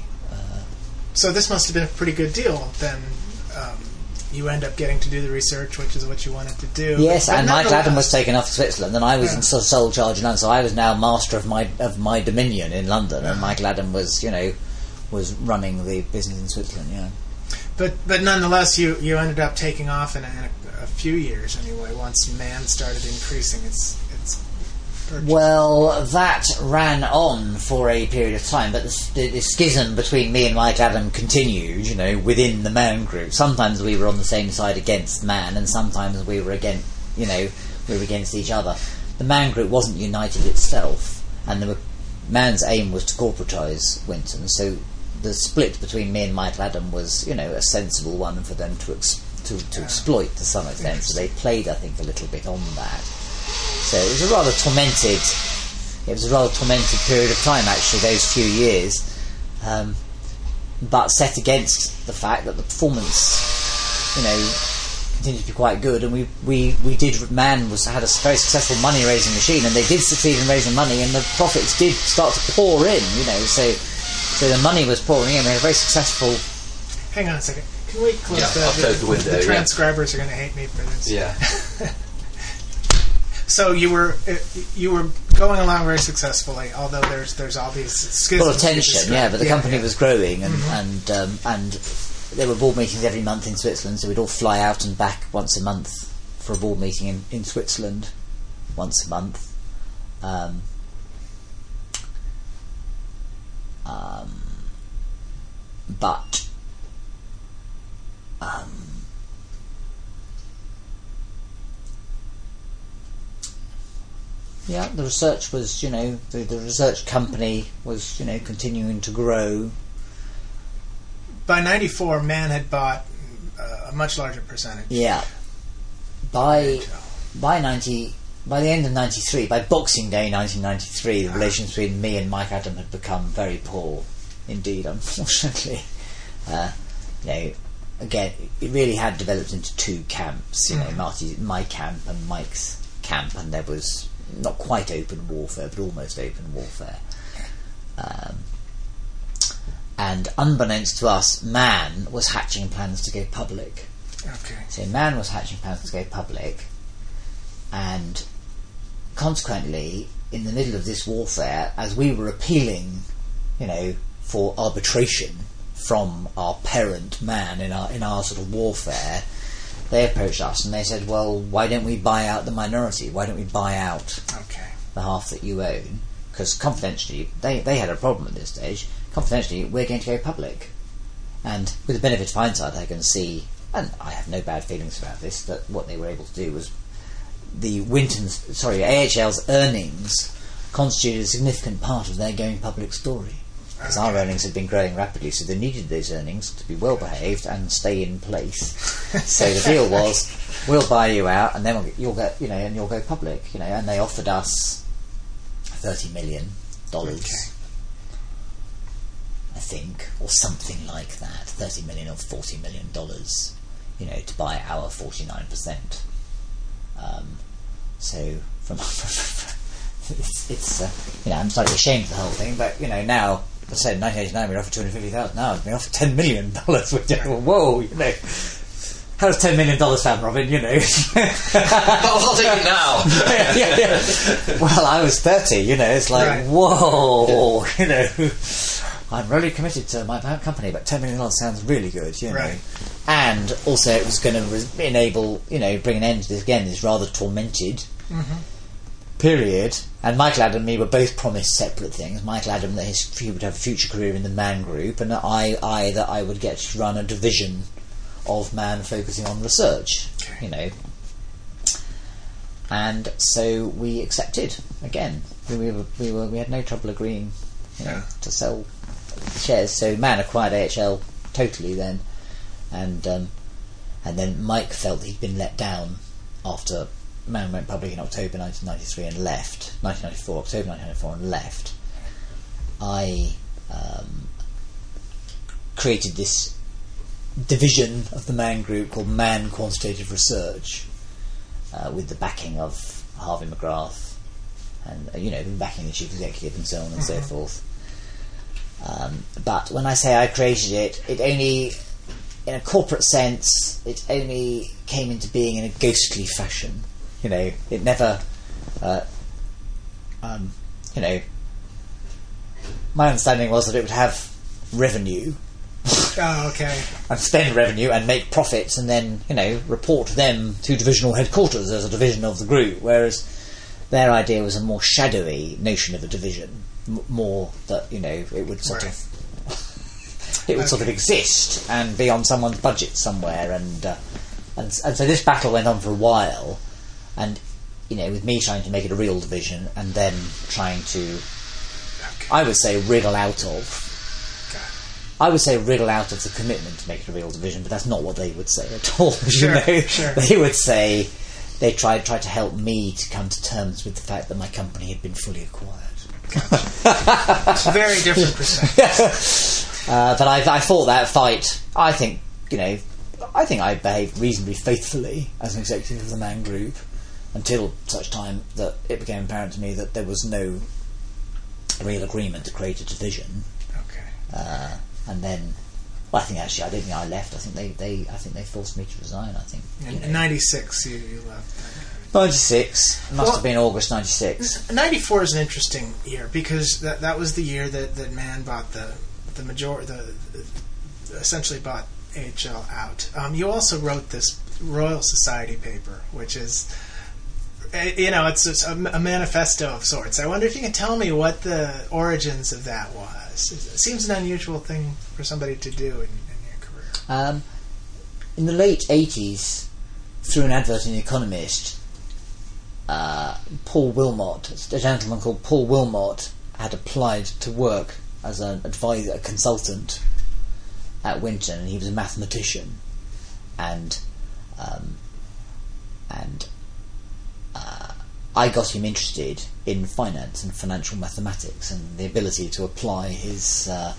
So this must have been a pretty good deal. Then um, you end up getting to do the research, which is what you wanted to do. Yes, but, but and Michael Adam was taken off to Switzerland, and I was yeah. in sort of sole charge in London. So I was now master of my of my dominion in London, yeah. and Michael Adam was, you know, was running the business in Switzerland. Yeah. But but nonetheless, you, you ended up taking off in a, in a, a few years anyway. Once Man started increasing its its. Purchase. Well, that ran on for a period of time, but the, the, the schism between me and Mike Adam continued, you know, within the Man group. Sometimes we were on the same side against Man, and sometimes we were against, you know, we were against each other. The Man group wasn't united itself, and there were, Man's aim was to corporatise Winton, so the split between me and Michael Adam was, you know, a sensible one for them to ex- to, to exploit to some extent. So they played, I think, a little bit on that. So it was a rather tormented, it was a rather tormented period of time, actually, those few years, um, but set against the fact that the performance, you know, continued to be quite good, and we, we, we did, Man was had a very successful money raising machine, and they did succeed in raising money, and the profits did start to pour in, you know, so so the money was pouring in. We had a very successful. Hang on a second. Can we close yeah, the, I'll the, close the window? The yeah. transcribers are going to hate me for this. Yeah. So you were uh, you were going along very successfully, although there's there's obvious schisms. Full of tension, yeah, but the yeah, company yeah. was growing, and mm-hmm. and um, and there were board meetings every month in Switzerland, so we'd all fly out and back once a month for a board meeting in, in Switzerland, once a month. Um, um, but um, yeah, the research was, you know, the, the research company was, you know, continuing to grow. By ninety-four, Man had bought uh, a much larger percentage. Yeah. By by ninety, by the end of ninety-three, by Boxing Day nineteen ninety-three, the ah. relations between me and Mike Adam had become very poor, indeed, unfortunately. Uh, you know, again, it really had developed into two camps. You mm. know, Marty, my camp and Mike's camp, and there was not quite open warfare, but almost open warfare. Um, and unbeknownst to us, Man was hatching plans to go public. Okay. So Man was hatching plans to go public, and consequently, in the middle of this warfare, as we were appealing, you know, for arbitration from our parent man in our in our sort of warfare, they approached us and they said, well, why don't we buy out the minority? Why don't we buy out Okay. the half that you own? Because confidentially, they, they had a problem at this stage. Confidentially, we're going to go public. And with the benefit of hindsight, I can see, and I have no bad feelings about this, that what they were able to do was the Winton's, sorry, A H L's earnings constituted a significant part of their going public story. Because our earnings had been growing rapidly, so they needed those earnings to be well behaved and stay in place. So the deal was, we'll buy you out, and then we'll get, you'll get, you know, and you'll go public, you know. And they offered us thirty million dollars, Okay. I think, or something like that, thirty million or forty million dollars, you know, to buy our forty-nine percent. Um, so from it's, it's uh, you know, I'm slightly ashamed of the whole thing, but you know, now. I said in nineteen eighty-nine we were offered two hundred fifty thousand dollars. Now I've been offered ten million dollars. Which, whoa, you know. How's ten million dollars found, Robin? You know. I'll take it now. yeah, yeah, yeah. Well, I was thirty, you know. It's like, Right. whoa, you know. I'm really committed to my company, but ten million dollars sounds really good, you know. Right. And also it was going to re- enable, you know, bring an end to this, again, this rather tormented period. And Michael Adam and me were both promised separate things. Michael Adam that his, he would have a future career in the Man Group, and I, I that I would get to run a division of Man focusing on research, Okay. you know. And so we accepted again. We, we were we were we had no trouble agreeing, you know, Yeah. to sell shares. So Man acquired A H L totally then, and um, and then Mike felt he'd been let down after Man went public in October nineteen ninety-three and left. nineteen ninety-four, October nineteen ninety-four, and left. I um, created this division of the Man Group called Man Quantitative Research, uh, with the backing of Harvey McGrath, and uh, you know, the backing of the chief executive and so on and so forth. Um, but when I say I created it, it only, in a corporate sense, it only came into being in a ghostly fashion. You know, it never, uh, um, you know, my understanding was that it would have revenue Oh, okay. and spend revenue and make profits and then, you know, report them to divisional headquarters as a division of the group, whereas their idea was a more shadowy notion of a division, m- more that, you know, it would sort Right. of it would sort of Okay. exist and be on someone's budget somewhere, and, uh, and and so this battle went on for a while, and you know, with me trying to make it a real division and then trying to, Okay. I would say, wriggle out of Got it. I would say wriggle out of the commitment to make it a real division, but that's not what they would say at all. Sure, you know? sure. They would say they tried tried to help me to come to terms with the fact that my company had been fully acquired. It's a very different perspective. uh, but I, I fought that fight. I think, you know, I think I behaved reasonably faithfully as an executive of the Man Group until such time that it became apparent to me that there was no real agreement to create a division. Okay. Uh, and then, well, I think actually, I don't think I left. I think they, they I think they forced me to resign. I think you In know. ninety-six, you, you left. ninety-six must Well- have been August ninety-six. ninety-four is an interesting year because that that was the year that, that Man bought the the major the, the essentially bought A H L out. Um, you also wrote this Royal Society paper, which is, eh, you know, it's, it's a, a manifesto of sorts. I wonder if you can tell me what the origins of that was. It seems an unusual thing for somebody to do in, in your career. Um, in the late eighties, through an advert in The Economist, uh, Paul Wilmot, a gentleman called Paul Wilmot, had applied to work as an advisor, a consultant at Winton, and he was a mathematician, and um, and uh, I got him interested in finance and financial mathematics and the ability to apply his uh,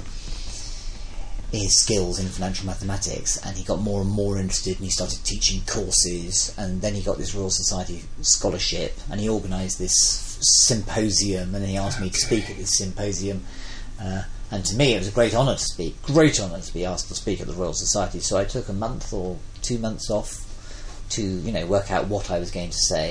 his skills in financial mathematics, and he got more and more interested, and he started teaching courses, and then he got this Royal Society scholarship, and he organised this symposium, and he asked me to Okay. speak at this symposium, uh, and to me it was a great honour to speak, great honour to be asked to speak at the Royal Society. So I took a month or two months off to, you know, work out what I was going to say,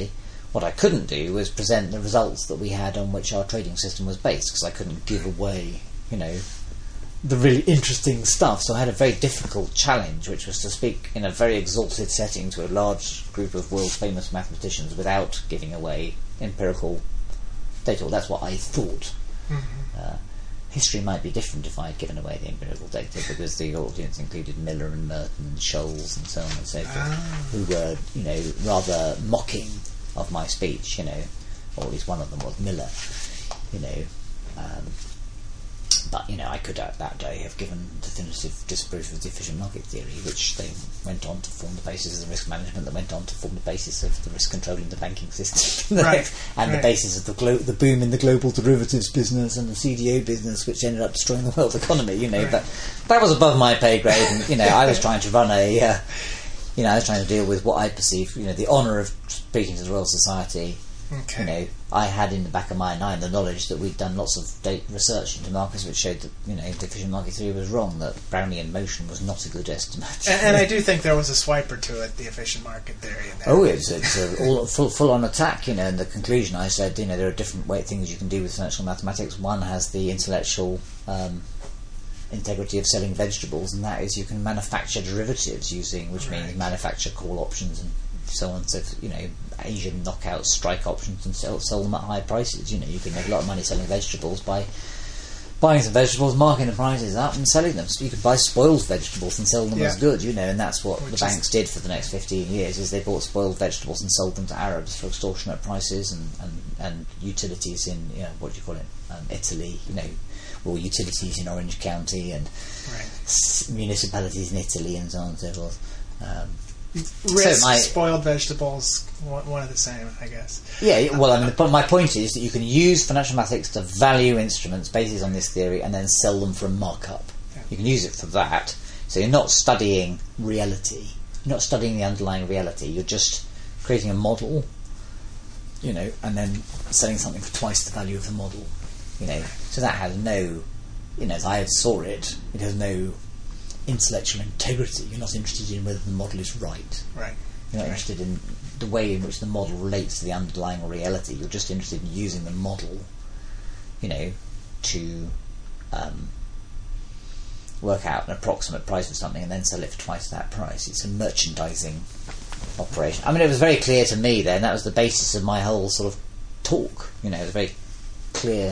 What I couldn't do was present the results that we had on which our trading system was based, because I couldn't give away, you know, the really interesting stuff. So I had a very difficult challenge, which was to speak in a very exalted setting to a large group of world famous mathematicians without giving away empirical data. Well, that's what I thought. Mm-hmm. Uh, history might be different if I had given away the empirical data, because the audience included Miller and Merton and Scholes and so on and so forth, ah. who were, you know, rather mocking of my speech, you know, or at least one of them was Miller, you know. Um, But, you know, I could, at that day, have given definitive disproof of the efficient market theory, which they went on to form the basis of the risk management, that went on to form the basis of the risk control in the banking system, right. and right. the basis of the glo- the boom in the global derivatives business and the C D O business, which ended up destroying the world economy, you know. Right. But that was above my pay grade, and, you know, I was trying to run a, uh, you know, I was trying to deal with what I perceived, you know, the honour of speaking to the Royal Society. Okay. You know, I had in the back of my mind the knowledge that we'd done lots of data research into markets which showed that, you know, the efficient market theory was wrong, that Brownian motion was not a good estimate. And, and I do think there was a swiper to it, the efficient market theory. In there. Oh, it's, it's a all full, full on attack, you know. In the conclusion, I said, you know, there are different way, things you can do with financial mathematics. One has the intellectual um, integrity of selling vegetables, and that is you can manufacture derivatives using, which right. means manufacture call options and so on. So, you know, Asian knockout strike options and sell, sell them at high prices. You know, you can make a lot of money selling vegetables by buying some vegetables, marking the prices up and selling them. So you could buy spoiled vegetables and sell them yeah. as good, you know, and that's what Which the banks did for the next fifteen years, is they bought spoiled vegetables and sold them to Arabs for extortionate prices, and, and, and utilities in, you know, what do you call it, um, Italy, you know, or utilities in Orange County, and right. s- municipalities in Italy, and so on and so forth. Um, Risk, so my, spoiled vegetables, one, one of the same, I guess. Yeah, well, I mean, the, my point is that you can use financial mathematics to value instruments based on this theory and then sell them for a markup. Yeah. You can use it for that. So you're not studying reality. You're not studying the underlying reality. You're just creating a model, you know, and then selling something for twice the value of the model, you know. So that has no, you know, as I saw it, it has no intellectual integrity. You're not interested in whether the model is right. Right. You're not right. interested in the way in which the model relates to the underlying reality. You're just interested in using the model, you know, to um, work out an approximate price for something and then sell it for twice that price. It's a merchandising operation. I mean, it was very clear to me then, that was the basis of my whole sort of talk. You know, it was very clear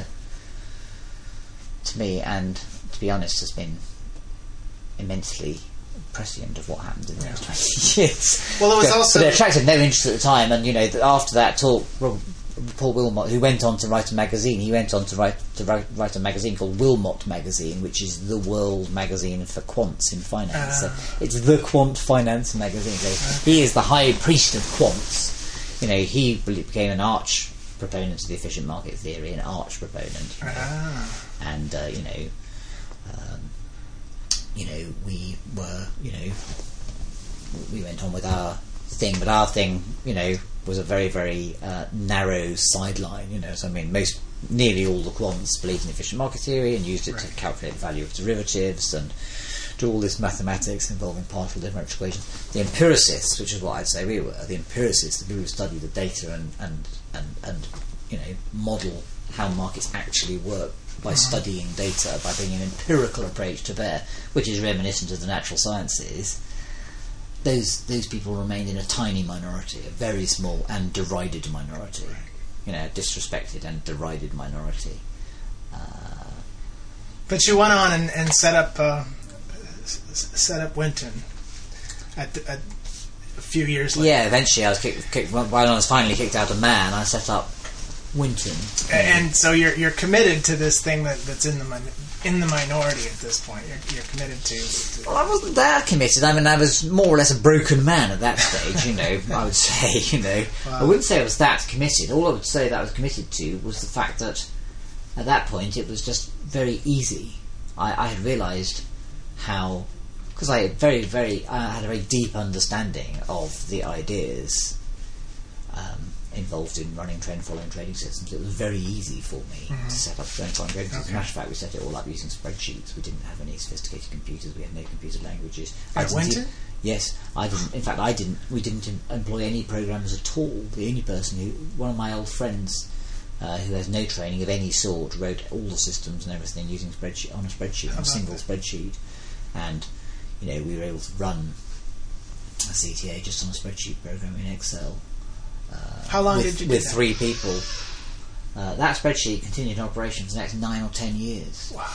to me, and to be honest, has been immensely prescient of what happened in the next twenty years. Well, it was but, also... But it attracted no interest at the time, and, you know, after that talk, Paul Wilmot, who went on to write a magazine, he went on to write to write, write a magazine called Wilmot Magazine, which is the world magazine for quants in finance. Uh. So it's the quant finance magazine. So okay. He is the high priest of quants. You know, he became an arch proponent of the efficient market theory, an arch proponent. You know, uh. And, uh, you know... Um, You know, we were, you know, we went on with our thing, but our thing, you know, was a very, very uh, narrow sideline, you know. So, I mean, most, nearly all the quants believed in efficient market theory and used it right. to calculate the value of derivatives and do all this mathematics involving partial differential equations. The empiricists, which is what I'd say we were, the empiricists, the people who study the data and, and, and, and you know, model how markets actually work, by studying data, by bringing an empirical approach to bear, which is reminiscent of the natural sciences, those those people remained in a tiny minority, a very small and derided minority, you know, disrespected and derided minority. Uh, but you went on and, and set up uh, s- set up Winton at, the, at a few years later. Yeah, eventually I was kicked, kicked when I was finally kicked out of Man, I set up Winton. And, and so you're you're committed to this thing that, that's in the min- in the minority at this point. You're, you're committed to, to. Well, I wasn't that committed. I mean, I was more or less a broken man at that stage. You know, I would say. You know, wow. I wouldn't say I was that committed. All I would say that I was committed to was the fact that at that point it was just very easy. I, I had realised how, because I had very very I had a very deep understanding of the ideas. Um, involved in running trend following trading systems, it was very easy for me mm-hmm. to set up trend following trading systems. Okay. As a matter of fact, we set it all up using spreadsheets. We didn't have any sophisticated computers. We had no computer languages. At Winton? Yes, I didn't. In fact, I didn't. We didn't em- employ any programmers at all. The only person who, one of my old friends, uh, who has no training of any sort, wrote all the systems and everything using spreadsheet on a spreadsheet, on a single that? spreadsheet, and you know we were able to run a C T A just on a spreadsheet program in Excel. Uh, How long with, did you do with that? three people? Uh, that spreadsheet continued in operation for the next nine or ten years. Wow.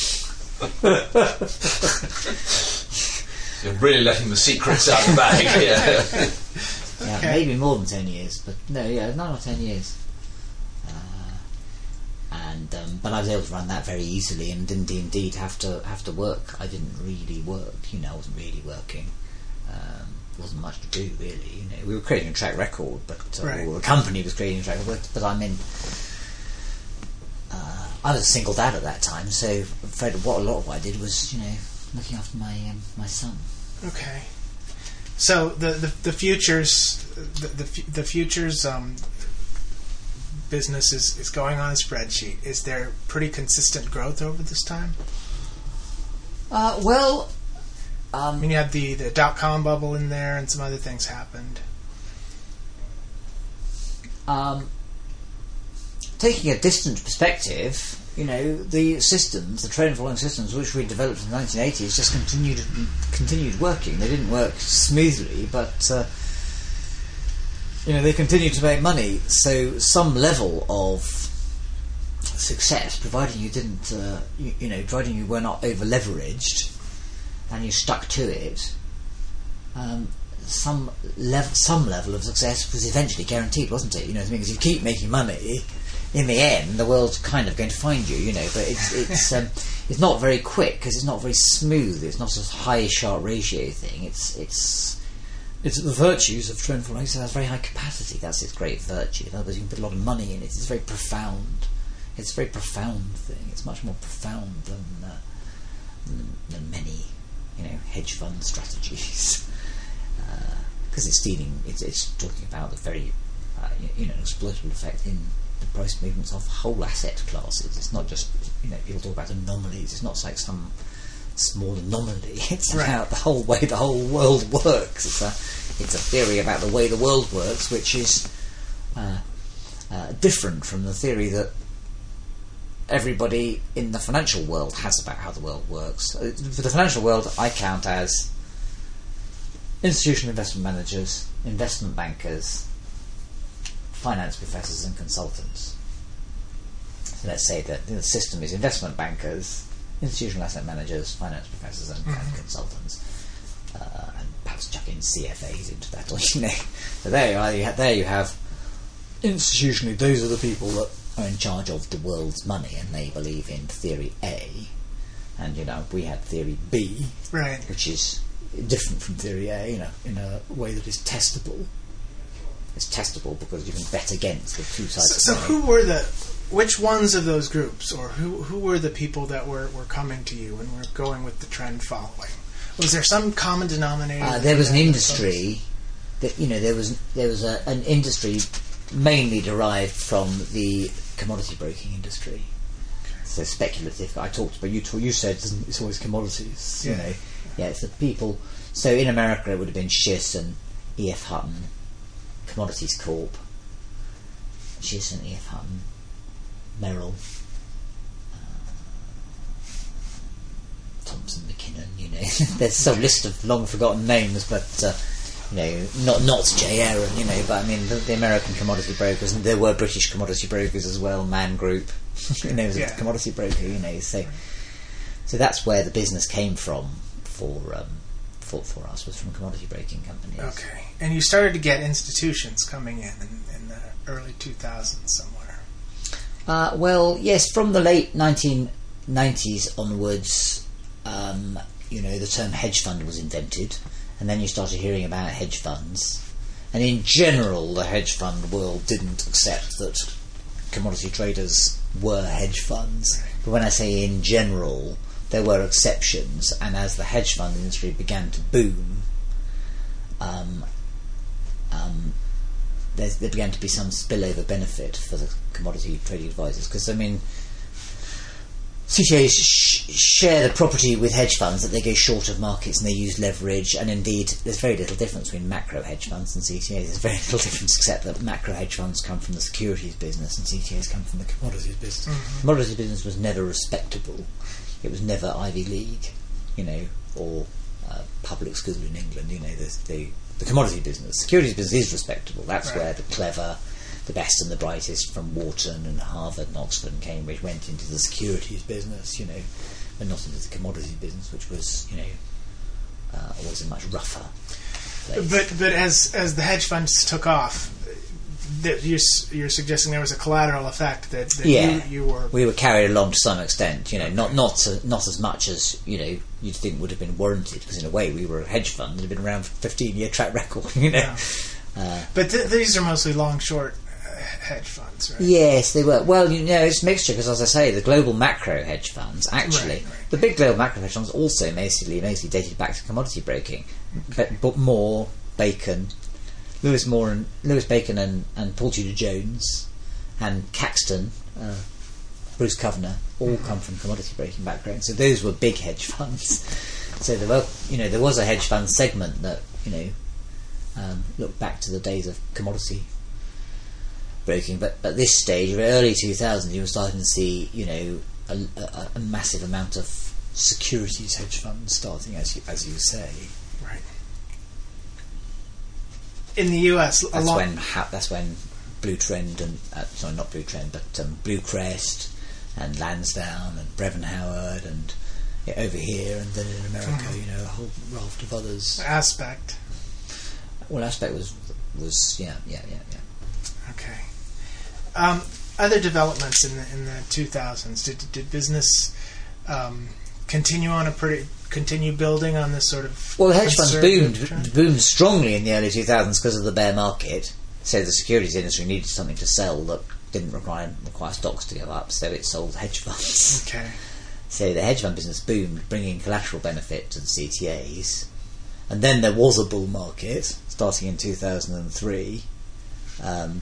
You're really letting the secrets out of the bag. Yeah. Yeah, Okay. maybe more than ten years, but no, yeah, nine or ten years. Uh, and um, but I was able to run that very easily, and didn't indeed have to have to work. I didn't really work, you know. I wasn't really working. Um, wasn't much to do really. You know, we were creating a track record, but uh, Right. or the company was creating a track record. But I mean, uh, I was a single dad at that time, so Fred, what a lot of what I did was, you know, looking after my um, my son. Okay. So the the, the futures the the, fu- the futures um, business is, is going on a spreadsheet. Is there pretty consistent growth over this time? Uh, well. I Um, mean, you had the, the dot-com bubble in there, and some other things happened. Um, taking a distant perspective, you know, the systems, the trend following systems which we developed in the nineteen eighties just continued continued working. They didn't work smoothly, but uh, you know, they continued to make money. So some level of success, providing you didn't, uh, you, you know, providing you were not over leveraged and you stuck to it. Um, some level, some level of success was eventually guaranteed, wasn't it? You know what I mean? Because you keep making money, in the end, the world's kind of going to find you. You know, but it's it's um, it's not very quick because it's not very smooth. It's not a high Sharpe ratio thing. It's it's it's the virtues of trend following. So it has very high capacity. That's its great virtue. In other words, you can put a lot of money in it. It's very profound. It's a very profound thing. It's much more profound than uh, than, than many, you know, hedge fund strategies. Because uh, it's dealing, it's, it's talking about the very, uh, you know, exploitable effect in the price movements of whole asset classes. It's not just, you know, people talk about anomalies. It's not like some small anomaly. It's right. about the whole way the whole world works. It's a, it's a theory about the way the world works, which is uh, uh, different from the theory that everybody in the financial world has about how the world works. Uh, for the financial world, I count as institutional investment managers, investment bankers, finance professors and consultants. So let's say that the system is investment bankers, institutional asset managers, finance professors and, mm-hmm. and consultants. Uh, and perhaps chuck in C F As into that, or you know. So there you are, you have, there you have institutionally those are the people that are in charge of the world's money, and they believe in theory A, and you know, we had theory B, right. which is different from theory A, you know, in a way that is testable. It's testable because you can bet against the two sides So, of so money. who were the, which ones of those groups, or who who were the people that were, were coming to you and were going with the trend following? Was there some common denominator? Uh, there was an industry that, you know, there was there was a, an industry mainly derived from the commodity broking industry. So speculative. I talked, but you talk, you said it's always commodities. You Yeah. know, yeah, it's the people. So in America, it would have been Schiss and E F Hutton, Commodities Corp, Schiss and E F Hutton, Merrill, uh, Thompson, McKinnon. You know, there's some list of long forgotten names, but. Uh, You know, not not J. Aaron, you know, but I mean the, the American commodity brokers, and there were British commodity brokers as well. Man Group, you know, was Yeah. a commodity broker, you know. So, so that's where the business came from for um, for for us, was from commodity broking companies. Okay, and you started to get institutions coming in in, in the early two thousands somewhere. Uh, well, yes, from the late nineteen nineties onwards, um, you know, the term hedge fund was invented. And then you started hearing about hedge funds. And in general, the hedge fund world didn't accept that commodity traders were hedge funds. But when I say in general, there were exceptions. And as the hedge fund industry began to boom, um, um, there's, there began to be some spillover benefit for the commodity trading advisors, because I mean, C T As sh- share the property with hedge funds that they go short of markets and they use leverage, and indeed there's very little difference between macro hedge funds and C T As. There's very little difference except that macro hedge funds come from the securities business and C T As come from the commodities business. Mm-hmm. Commodities business was never respectable. It was never Ivy League, you know, or uh, public school in England. You know, the, the, the commodity business. Securities business is respectable. That's right. Where the clever, the best and the brightest from Wharton and Harvard and Oxford and Cambridge went into the securities business, you know, and not into the commodity business, which was, you know, uh, always a much rougher place. But but as as the hedge funds took off, that you're, you're suggesting there was a collateral effect that, that yeah, you, you were we were carried along to some extent, you know, not not to, not as much as, you know, you'd think would have been warranted, because in a way we were a hedge fund that had been around for fifteen year track record, you know. Yeah. Uh, but th- these are mostly long short hedge funds, right? Yes, they were. Well, you know, it's a mixture, because as I say, the global macro hedge funds, actually, right, right. the big global macro hedge funds also mostly, mostly dated back to commodity breaking, but, but Moore, Bacon, Lewis Moore and Lewis Bacon and, and Paul Tudor Jones and Caxton, uh, Bruce Covenor, all come from commodity breaking backgrounds. So those were big hedge funds. So there were, you know, there was a hedge fund segment that, you know, um, looked back to the days of commodity breaking, but at this stage, early two thousand, you were starting to see, you know, a, a, a massive amount of securities hedge funds starting, as you, as you say. Right. In the U S, that's lot when ha- that's when Blue Trend and uh, sorry, not Blue Trend, but um, Blue Crest and Lansdowne and Brevin Howard and yeah, over here, and then in America, mm-hmm. you know, a whole raft of others. Aspect. Well, Aspect was was yeah yeah yeah yeah. Okay. Um, other developments in the in the two thousands. Did did business um, continue on a pretty continue building on this sort of? Well, the hedge funds boomed trend? boomed strongly in the early two thousands because of the bear market. So the securities industry needed something to sell that didn't require require stocks to go up, so it sold hedge funds. Okay. So the hedge fund business boomed, bringing collateral benefit to the C T As, and then there was a bull market starting in two thousand three. Um,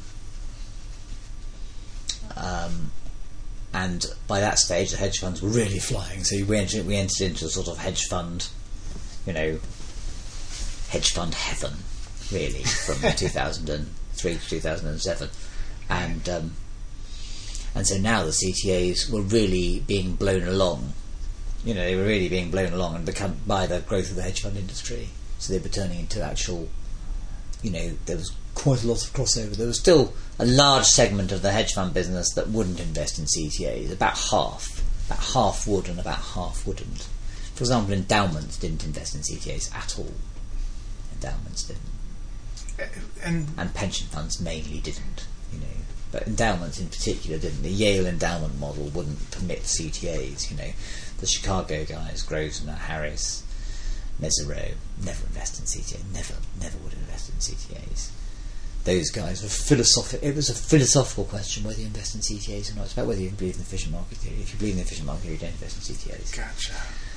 Um, and by that stage, the hedge funds were really flying. So we entered, we entered into a sort of hedge fund, you know, hedge fund heaven, really, from two thousand three to two thousand seven, and um, and so now the C T As were really being blown along. You know, they were really being blown along and become by the growth of the hedge fund industry. So they were turning into actual, you know, there was quite a lot of crossover. There was still a large segment of the hedge fund business that wouldn't invest in C T As. About half, about half would and about half wouldn't. For example, endowments didn't invest in C T As at all. Endowments didn't, and and pension funds mainly didn't. You know, but endowments in particular didn't. The Yale endowment model wouldn't permit C T As. You know, the Chicago guys, Grosvenor, Harris, Mesereau, never invest in C T As. Never, never would invest in C T As. Those guys were philosophical. It was a philosophical question whether you invest in C T As or not. It's about whether you believe in the efficient market theory. If you believe in the efficient market theory, you don't invest in C T As. Gotcha.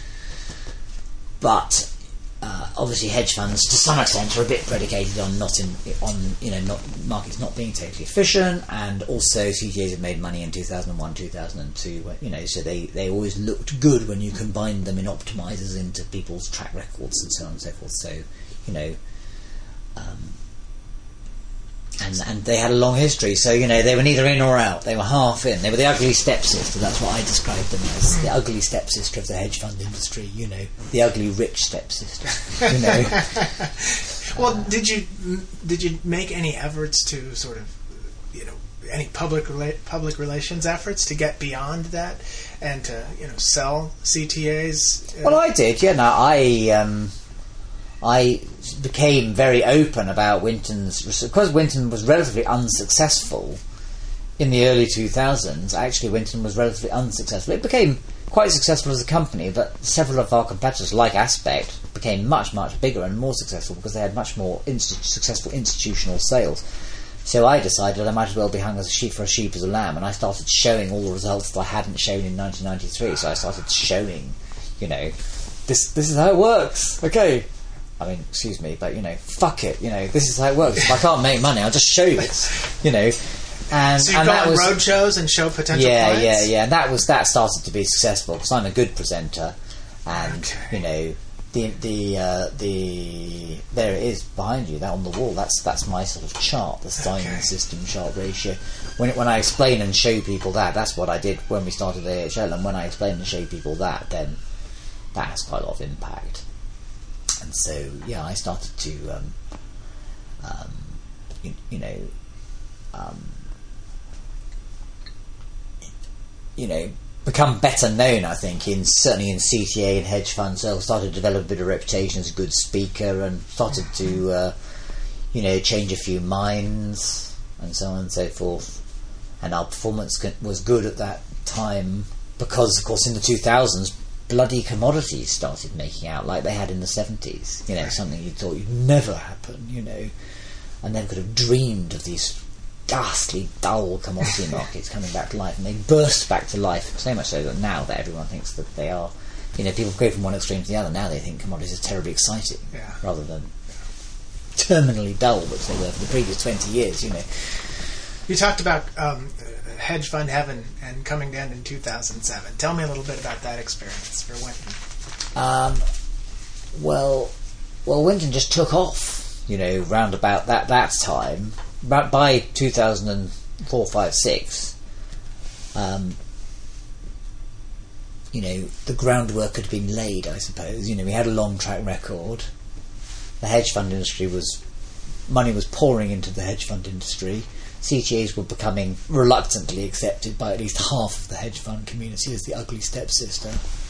But uh, obviously, hedge funds, to some extent, are a bit predicated on not in on you know not markets not being totally efficient, and also C T As have made money in two thousand one, two thousand two. You know, so they, they always looked good when you combined them in optimizers into people's track records and so on and so forth. So, you know. Um, And, and they had a long history, so you know they were neither in or out. They were half in. They were the ugly stepsister. That's what I described them as, the ugly stepsister of the hedge fund industry. You know, the ugly rich stepsister. You know. Well, uh, did you did you make any efforts to sort of, you know, any public rela- public relations efforts to get beyond that and to, you know, sell C T As? Uh, well, I did. Yeah, no, I. Um, I became very open about Winton's, because Winton was relatively unsuccessful in the early two thousands. Actually, Winton was relatively unsuccessful. It became quite successful as a company, but several of our competitors, like Aspect, became much, much bigger and more successful because they had much more inst- successful institutional sales. So I decided I might as well be hung as a sheep for a sheep as a lamb, and I started showing all the results that I hadn't shown in nineteen ninety-three. So I started showing, you know, this this is how it works. Okay. I mean, excuse me, but, you know, fuck it, you know, this is how it works. If I can't make money, I'll just show you it, you know. And, so you and go that on was, road shows and show potential yeah, clients? Yeah, yeah, yeah. And that was that started to be successful because I'm a good presenter, and Okay. you know, the the uh, the there it is behind you, that on the wall. That's that's my sort of chart, the Steinman Okay. system chart ratio. When it, when I explain and show people that, that's what I did when we started A H L. And when I explain and show people that, then that has quite a lot of impact. And so, yeah, I started to, um, um, you, you know. Um, you know, become better known, I think, in certainly in C T A and hedge funds. So I started to develop a bit of reputation as a good speaker and started to, uh, you know, change a few minds and so on and so forth. And our performance co- was good at that time because, of course, in the two thousands, bloody commodities started making out like they had in the seventies. You know, something you thought would never happen, you know. And they could have dreamed of these ghastly, dull commodity markets coming back to life, and they burst back to life, so much so that now that everyone thinks that they are, you know, people go from one extreme to the other. Now they think commodities are terribly exciting, Yeah. rather than terminally dull, which they were for the previous twenty years, you know. You talked about um, hedge fund heaven and coming down in two thousand seven. Tell me a little bit about that experience for Winton. Um, well, well, Winton just took off, you know, round about that, that time. But by two thousand four, five, six, um, you know, the groundwork had been laid, I suppose. You know, we had a long track record. The hedge fund industry was, money was pouring into the hedge fund industry. C T As were becoming reluctantly accepted by at least half of the hedge fund community as the ugly stepsister.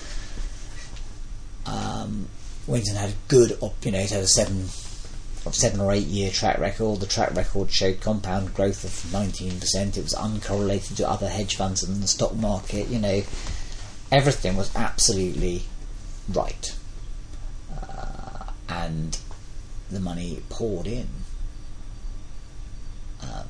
Um, Winton had a good, op- you know, it had a seven... of seven or eight year track record. The track record showed compound growth of nineteen percent. It was uncorrelated to other hedge funds and the stock market. You know, everything was absolutely right, uh, and the money poured in. Um,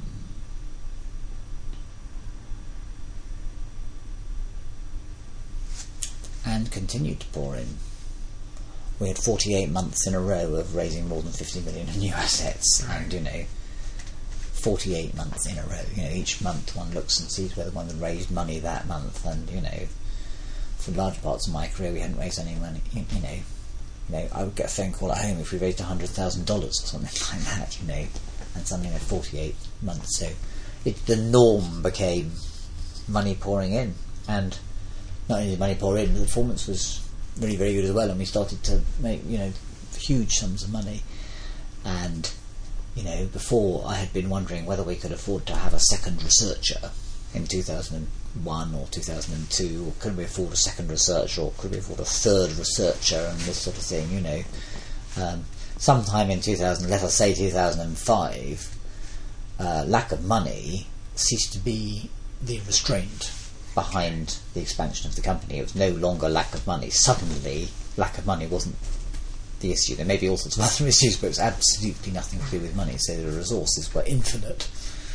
and continued to pour in. We had forty-eight months in a row of raising more than fifty million in new assets, Right. and you know, forty-eight months in a row. You know, each month one looks and sees whether one raised money that month, and you know, for large parts of my career, we hadn't raised any money. You, you know, you know, I would get a phone call at home if we raised a hundred thousand dollars or something like that. You know, and something like forty-eight months. So, it, the norm became money pouring in, and not only did money pour in, the performance was really very good as well, and we started to make, you know, huge sums of money. And you know, before I had been wondering whether we could afford to have a second researcher in two thousand one or two thousand two, or could we afford a second researcher, or could we afford a third researcher, and this sort of thing, you know. Um, sometime in two thousand, let us say two thousand five, uh, lack of money ceased to be the restraint behind the expansion of the company. It was no longer lack of money. Suddenly, lack of money wasn't the issue. There may be all sorts of other issues, but it was absolutely nothing to do with money. So the resources were infinite,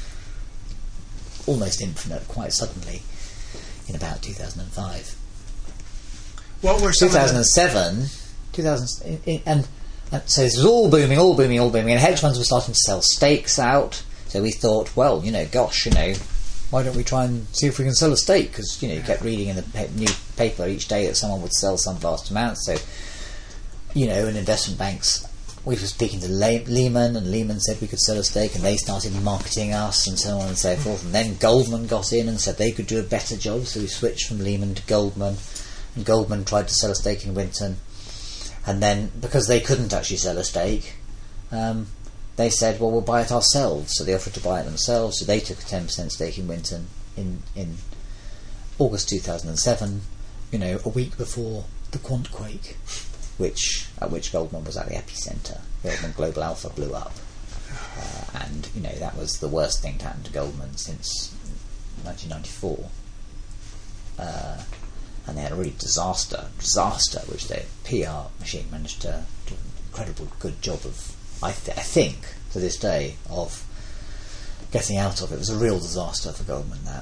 almost infinite, quite suddenly, in about two thousand five. What were some two thousand seven, two thousand, and, and so this was all booming, all booming, all booming, and hedge funds were starting to sell stakes out. So we thought, well, you know, gosh, you know, why don't we try and see if we can sell a stake? Because, you know, you kept reading in the pa- newspaper each day that someone would sell some vast amount. So, you know, and investment banks, we were speaking to Le- Lehman, and Lehman said we could sell a stake, and they started marketing us, and so on and so forth. And then Goldman got in and said they could do a better job, so we switched from Lehman to Goldman, and Goldman tried to sell a stake in Winton. And then, because they couldn't actually sell a stake, um, they said, well, we'll buy it ourselves. So they offered to buy it themselves. So they took a ten percent stake in Winton in, in August two thousand seven, you know, a week before the quant quake, which at which Goldman was at the epicenter. Goldman Global Alpha blew up. Uh, and, you know, that was the worst thing to happen to Goldman since nineteen ninety-four. Uh, and they had a really disaster, disaster, which their P R machine managed to do an incredible good job of, I, th- I think, to this day, of getting out of it. It was a real disaster for Goldman, that.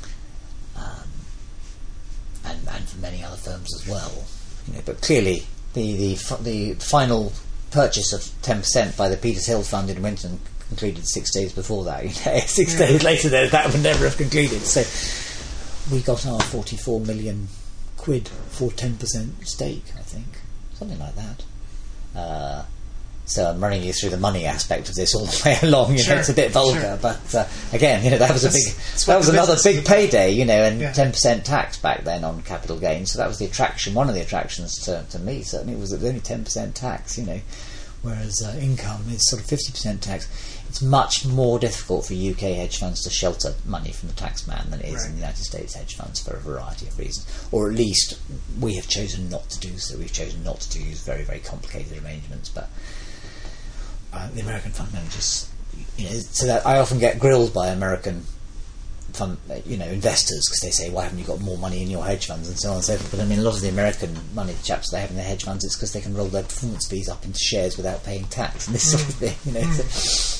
Um, and, and for many other firms as well. You know, but clearly, the the f- the final purchase of ten percent by the Peters Hill Fund in Winton concluded six days before that. You know, six Yeah. days later, there that would never have concluded. So we got our forty-four million quid for ten percent stake, I think, something like that. Uh, so I'm running you through the money aspect of this all the way along. You Sure, know, it's a bit vulgar, sure. but uh, again, you know, that was a That's- big, that's that what was the another business big is about. payday, you know, and Yeah. ten percent tax back then on capital gains. So that was the attraction, one of the attractions to, to me. Certainly, was that there was only ten percent tax, you know, whereas uh, income is sort of fifty percent tax. It's much more difficult for U K hedge funds to shelter money from the tax man than it is Right. in the United States hedge funds for a variety of reasons. Or at least we have chosen not to do so. We've chosen not to use very, very complicated arrangements. But uh, the American fund managers, you know, so that I often get grilled by American fund, you know, investors because they say, "Why haven't you got more money in your hedge funds?" and so on and so forth. But I mean, a lot of the American money chaps they have in their hedge funds, it's because they can roll their performance fees up into shares without paying tax and this sort of thing, you know. So,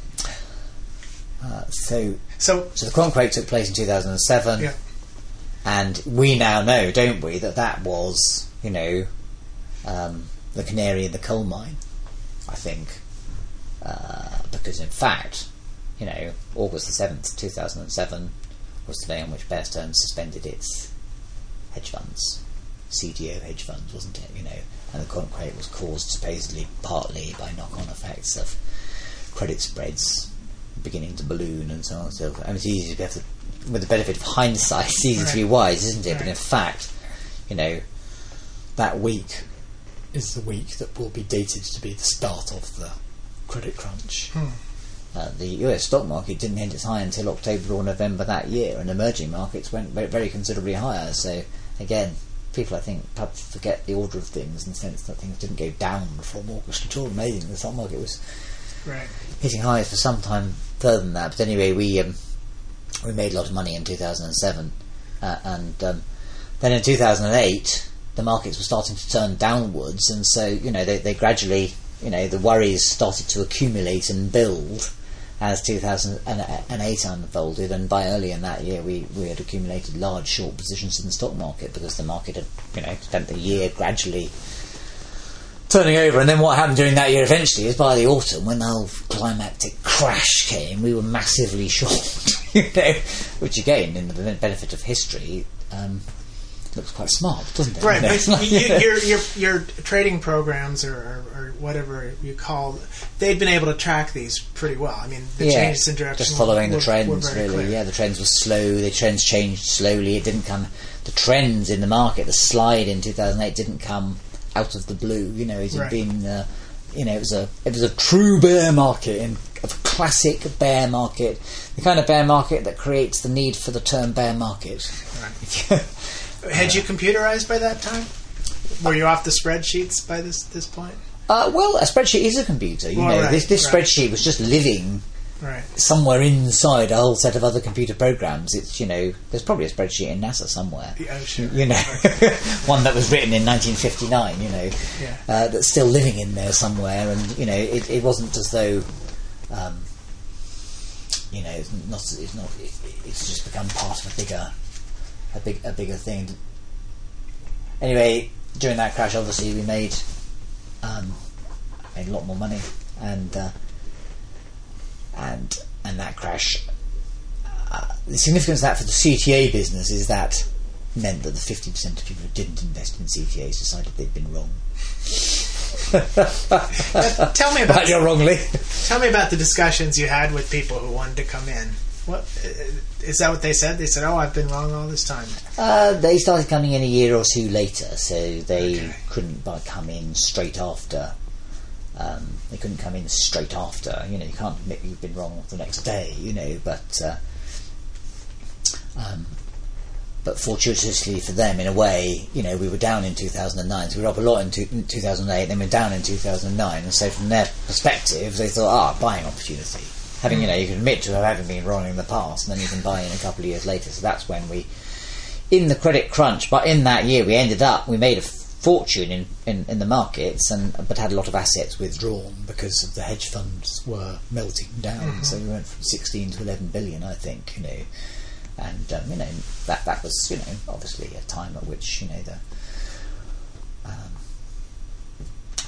uh, so, So, so the quant quake took place in two thousand seven, yeah. and we now know, don't we, that that was, you know, um, the canary in the coal mine, I think, uh, because in fact, you know, August the seventh, two thousand seven was the day on which Bear Stearns suspended its hedge funds, C D O hedge funds, wasn't it? You know, and the quant quake was caused supposedly partly by knock-on effects of credit spreads beginning to balloon and so on and so forth. I mean, it's easy to be able to, with the benefit of hindsight, it's easy to be Right. wise, isn't it? But Right. in fact, you know, that week is the week that will be dated to be the start of the credit crunch. Hmm. Uh, the U S stock market didn't hit its high until October or November that year, and emerging markets went very, very considerably higher. So, again, people, I think, perhaps forget the order of things in the sense that things didn't go down from August at all. Amazing, the stock market was Right. hitting highs for some time further than that. But anyway, we um, we made a lot of money in two thousand seven, uh, and um, then in two thousand eight, the markets were starting to turn downwards, and so you know they, they gradually, you know, the worries started to accumulate and build as two thousand eight unfolded, and by early in that year we, we had accumulated large short positions in the stock market because the market had, you know, spent the year gradually turning over. And then what happened during that year eventually is by the autumn, when the whole climactic crash came, we were massively short, you know, which again, in the benefit of history, um, looks quite smart, doesn't it? Right, You know, but it's like, you, you know, your, your your trading programs or, or, or whatever you call, they'd been able to track these pretty well. I mean, the yeah, changes in direction just following were, the trends, were very really. clear. Yeah, the trends were slow. The trends changed slowly. It didn't come. The trends in the market, the slide in two thousand eight, didn't come out of the blue. You know, it had Right. been. Uh, you know, it was a it was a true bear market, in a classic bear market, the kind of bear market that creates the need for the term bear market. Right. Had you computerized by that time? Were you off the spreadsheets by this this point? Uh, well, a spreadsheet is a computer. You Well, know, right, this this right. spreadsheet was just living Right. somewhere inside a whole set of other computer programs. It's, you know, there's probably a spreadsheet in NASA somewhere. Yeah, oh, sure. You know, one that was written in nineteen fifty-nine. You know, Yeah. uh, that's still living in there somewhere. And you know, it, it wasn't as though, um, you know, it's not. It's not. It, it's just become part of a bigger, a big, a bigger thing. Anyway, during that crash, obviously, we made um, made a lot more money, and uh, and and that crash. Uh, the significance of that for the C T A business is that meant that the fifty percent of people who didn't invest in C T As decided they'd been wrong. Uh, tell me about Right, you're wrongly. tell me about the discussions you had with people who wanted to come in. What uh, is that? What they said? They said, "Oh, I've been wrong all this time." Uh, they started coming in a year or two later, so they Okay. couldn't uh, come in straight after. Um, they couldn't come in straight after. You know, you can't admit you've been wrong the next day. You know, but uh, um, but fortuitously for them, in a way, you know, we were down in two thousand nine, so we were up a lot in, two, in two thousand eight, then we were down in two thousand nine, and so from their perspective, they thought, ah, buying opportunity. Having, you know, you can admit to having been wrong in the past, and then you can buy in a couple of years later. So that's when we, in the credit crunch, but in that year we ended up, we made a fortune in, in, in the markets, and but had a lot of assets withdrawn because of the hedge funds were melting down. Mm-hmm. So we went from sixteen to eleven billion, I think, you know, and um, you know that that was, you know, obviously a time at which, you know, the um,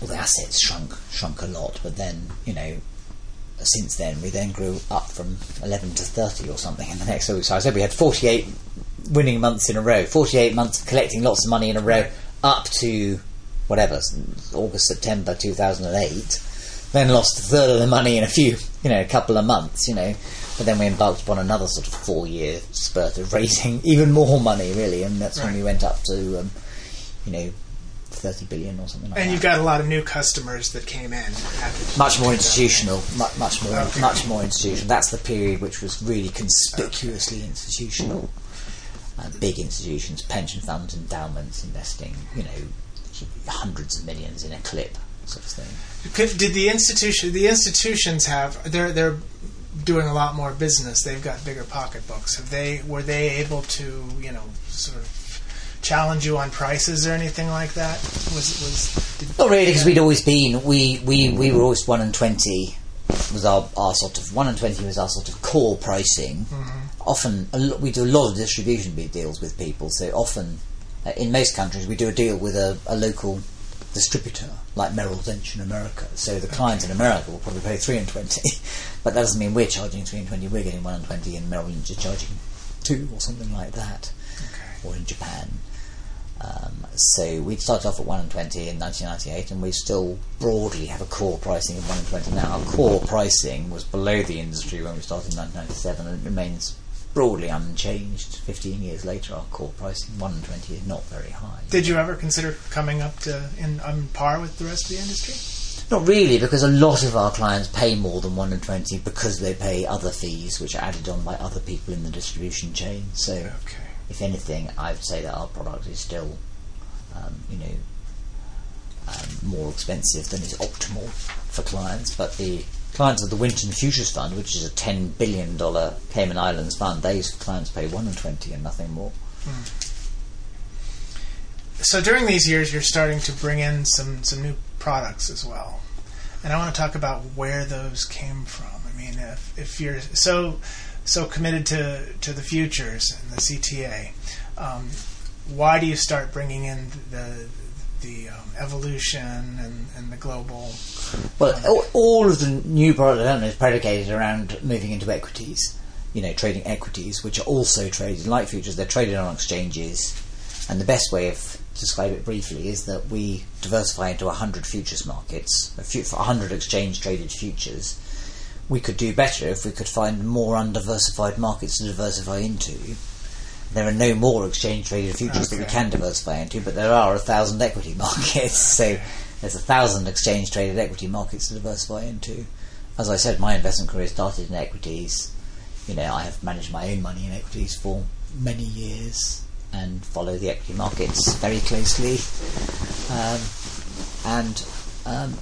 all the assets shrunk shrunk a lot, but then, you know, since then we then grew up from eleven to thirty or something in the next. So I said we had forty-eight winning months in a row, forty-eight months of collecting lots of money in a row, up to whatever, August, September two thousand eight. Then lost a third of the money in a few, you know, a couple of months, you know. But then we embarked upon another sort of four-year spurt of raising even more money, really, and that's right. when we went up to, um, you know, thirty billion or something like and that. And you've got a lot of new customers that came in. After much more institutional, much, much more, okay. much more institutional. That's the period which was really conspicuously okay. institutional. Uh, big institutions, pension funds, endowments, investing, you know, hundreds of millions in a clip, sort of thing. Could, did the institution, the institutions have? They're they're doing a lot more business. They've got bigger pocketbooks. Have they? Were they able to, you know, sort of challenge you on prices or anything like that? Was was did, not really, because we'd always been we, we, we were always one and twenty was our, our sort of one and twenty was our sort of core pricing. Mm-hmm. Often a lo- we do a lot of distribution deals with people. So often, uh, in most countries, we do a deal with a, a local distributor like Merrill Lynch in America. So the clients in America will probably pay three and twenty, but that doesn't mean we're charging three and twenty. We're getting one and twenty, and Merrill Lynch is charging two or something like that. Okay. Or in Japan. Um, so we started off at one and twenty in nineteen ninety-eight, and we still broadly have a core pricing of one and twenty now. Our core pricing was below the industry when we started in nineteen ninety-seven, and it remains broadly unchanged. Fifteen years later, our core pricing one and twenty is not very high. Did you ever consider coming up to in on par with the rest of the industry? Not really, because a lot of our clients pay more than one and twenty because they pay other fees which are added on by other people in the distribution chain. So, okay. if anything, I would say that our product is still, um, you know, um, more expensive than is optimal for clients. But the clients of the Winton Futures Fund, which is a ten billion dollars Cayman Islands fund, those clients pay one and twenty and nothing more. Hmm. So during these years, you're starting to bring in some, some new products as well, and I want to talk about where those came from. I mean, if if you're so so committed to, to the futures and the C T A, um, why do you start bringing in the the um, evolution and, and the global? Well, um, all of the new product development is predicated around moving into equities. You know, trading equities, which are also traded like futures. They're traded on exchanges, and the best way of to describe it briefly is that we diversify into one hundred futures markets, a few, one hundred exchange-traded futures. We could do better if we could find more undiversified markets to diversify into. There are no more exchange-traded futures okay. that we can diversify into, but there are a thousand equity markets, so there's a thousand exchange-traded equity markets to diversify into. As I said, my investment career started in equities. You know, I have managed my own money in equities for many years and follow the equity markets very closely. Um, and um,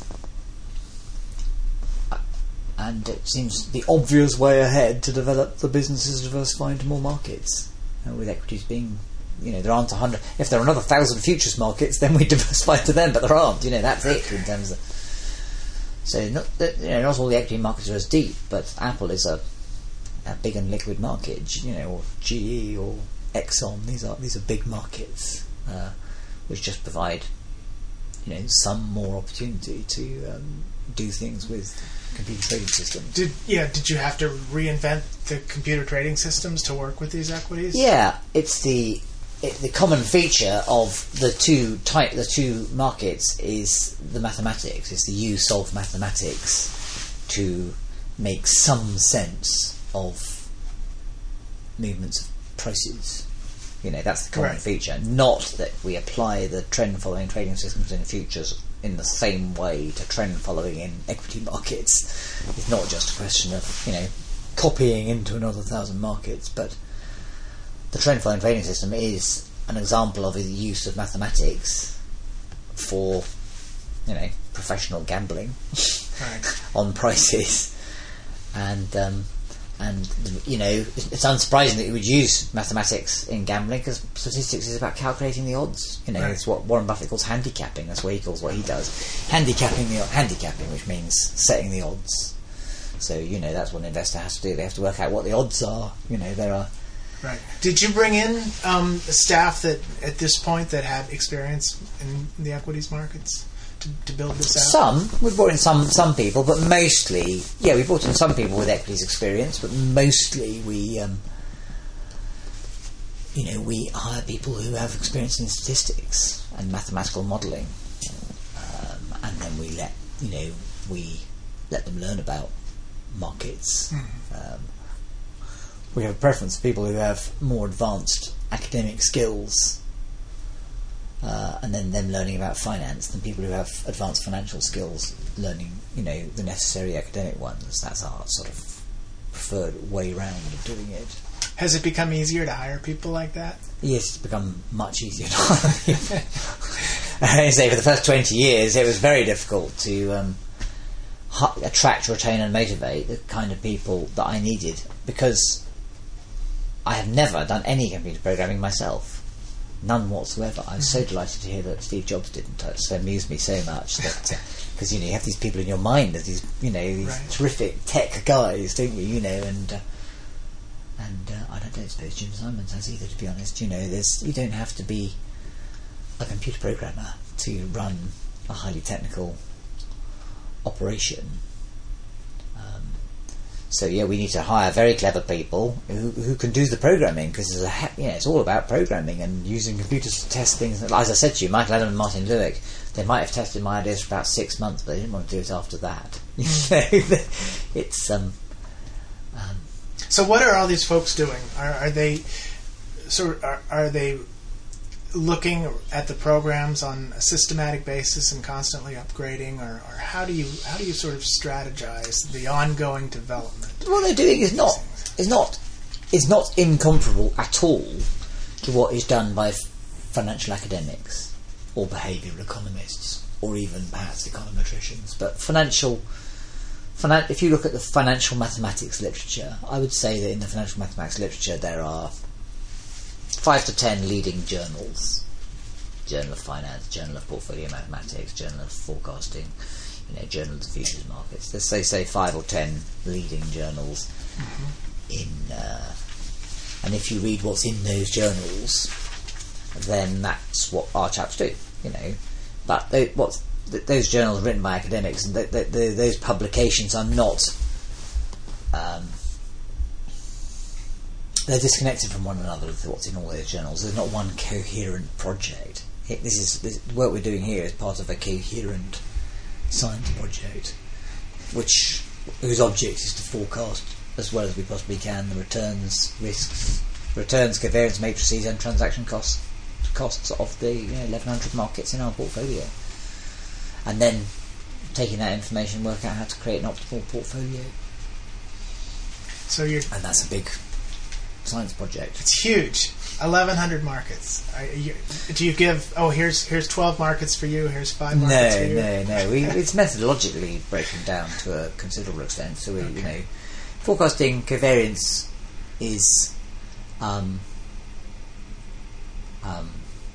and it seems the obvious way ahead to develop the business is to diversify into more markets. Uh, with equities being, you know, there aren't a hundred. If there are another thousand futures markets, then we diversify to them, but there aren't. You know, that's it in terms of. So, not you know, not all the equity markets are as deep, but Apple is a a big and liquid market. You know, or G E or Exxon. These are these are big markets, uh, which just provide, you know, some more opportunity to um, do things with computer trading systems. Did yeah? Did you have to reinvent the computer trading systems to work with these equities? Yeah, it's the it, the common feature of the two type the two markets is the mathematics. It's the use of mathematics to make some sense of movements of prices. You know, that's the common right. feature. Not that we apply the trend following trading systems in futures in the same way to trend following in equity markets. It's not just a question of, you know, copying into another thousand markets, but the trend following trading system is an example of the use of mathematics for, you know, professional gambling right. on prices. And um, and you know, it's unsurprising that you would use mathematics in gambling, because statistics is about calculating the odds. You know, right. It's what Warren Buffett calls handicapping. That's what he calls what he does. Handicapping the handicapping, which means setting the odds. So you know, that's what an investor has to do. They have to work out what the odds are. You know, there are. Right. Did you bring in um, staff that at this point that had experience in the equities markets to, to build this out? Some. We brought in some some people, but mostly, yeah, we brought in some people with equities experience, but mostly we, um, you know, we hire people who have experience in statistics and mathematical modelling, um, and then we let, you know, we let them learn about markets. Mm. Um, we have a preference for people who have more advanced academic skills, uh, and then them learning about finance, than people who have advanced financial skills learning, you know, the necessary academic ones. That's our sort of preferred way round of doing it. Has it become easier to hire people like that? Yes, it's become much easier to hire people. I say for the first twenty years it was very difficult to um, hu- attract, retain and motivate the kind of people that I needed, because I have never done any computer programming myself. None whatsoever. I was mm-hmm. so delighted to hear that Steve Jobs didn't. It so amused me so much that because uh, you know you have these people in your mind as these you know these right. terrific tech guys, don't you? You know, and uh, and uh, I don't, don't suppose Jim Simons has either. To be honest, you know, there's you don't have to be a computer programmer to run a highly technical operation. Um, so yeah, we need to hire very clever people who who can do the programming, because it's a ha- you know, it's all about programming and using computers to test things. As I said to you, Michael Adam and Martin Lewick, they might have tested my ideas for about six months, but they didn't want to do it after that. You know, it's um, um. So what are all these folks doing? Are are they so are are they looking at the programs on a systematic basis and constantly upgrading, or, or how do you how do you sort of strategize the ongoing development? What they're doing is not is not is not incomparable at all to what is done by f- financial academics or behavioural economists or even perhaps econometricians. But financial, finan- if you look at the financial mathematics literature, I would say that in the financial mathematics literature there are five to ten leading journals: Journal of Finance, Journal of Portfolio Mathematics, Journal of Forecasting, you know, Journal of the Futures Markets. There's say say five or ten leading journals mm-hmm. in, uh, and if you read what's in those journals, then that's what our chaps do, you know. But they, what's th- those journals are written by academics, and th- th- th- those publications are not. Um, They're disconnected from one another with what's in all those journals. There's not one coherent project. It, this is this, the work we're doing here is part of a coherent science project, which whose object is to forecast as well as we possibly can the returns, risks, returns, covariance matrices, and transaction costs costs of the you know, eleven hundred markets in our portfolio, and then taking that information, work out how to create an optimal portfolio. So you're and that's a big science project. It's huge. eleven hundred markets. Are you, do you give? Oh, here's here's twelve markets for you. Here's five markets no, for you. No, no, no. We, it's methodologically broken down to a considerable extent. So we, okay. you know, forecasting covariance is um, um,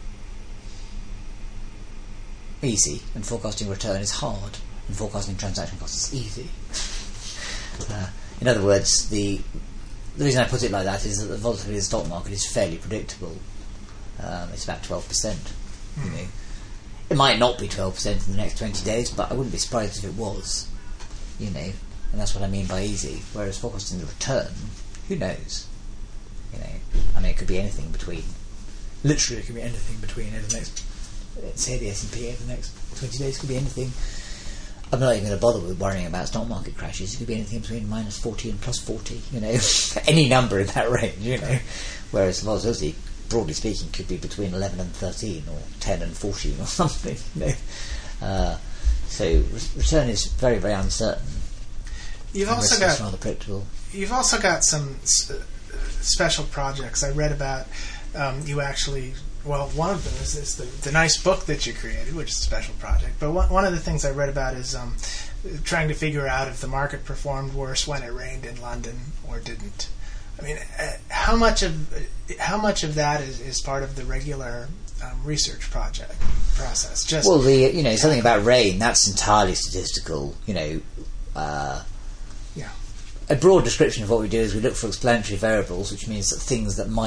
easy, and forecasting return is hard, and forecasting transaction costs is easy. uh, in other words, the The reason I put it like that is that the volatility of the stock market is fairly predictable. Um, it's about twelve percent. Mm. You know, it might not be twelve percent in the next twenty days, but I wouldn't be surprised if it was. You know, and that's what I mean by easy. Whereas forecasting the return, who knows? You know, I mean, it could be anything between. Literally, it could be anything between over the next. Say the S and P over the next twenty days could be anything. I'm not even going to bother with worrying about stock market crashes. It could be anything between minus forty and plus forty, you know, any number in that range, you know. Whereas volatility, broadly speaking, could be between eleven and thirteen, or ten and fourteen, or something, you know. Uh, so re- return is very, very uncertain. You've also got rather predictable. You've also got some s- special projects. I read about um, you actually. Well, one of them is, is the, the nice book that you created, which is a special project. But one, one of the things I read about is um, trying to figure out if the market performed worse when it rained in London or didn't. I mean, uh, how much of how much of that is, is part of the regular um, research project process? Just well, the you know something about rain, that's entirely statistical. You know, uh, yeah. A broad description of what we do is we look for explanatory variables, which means that things that might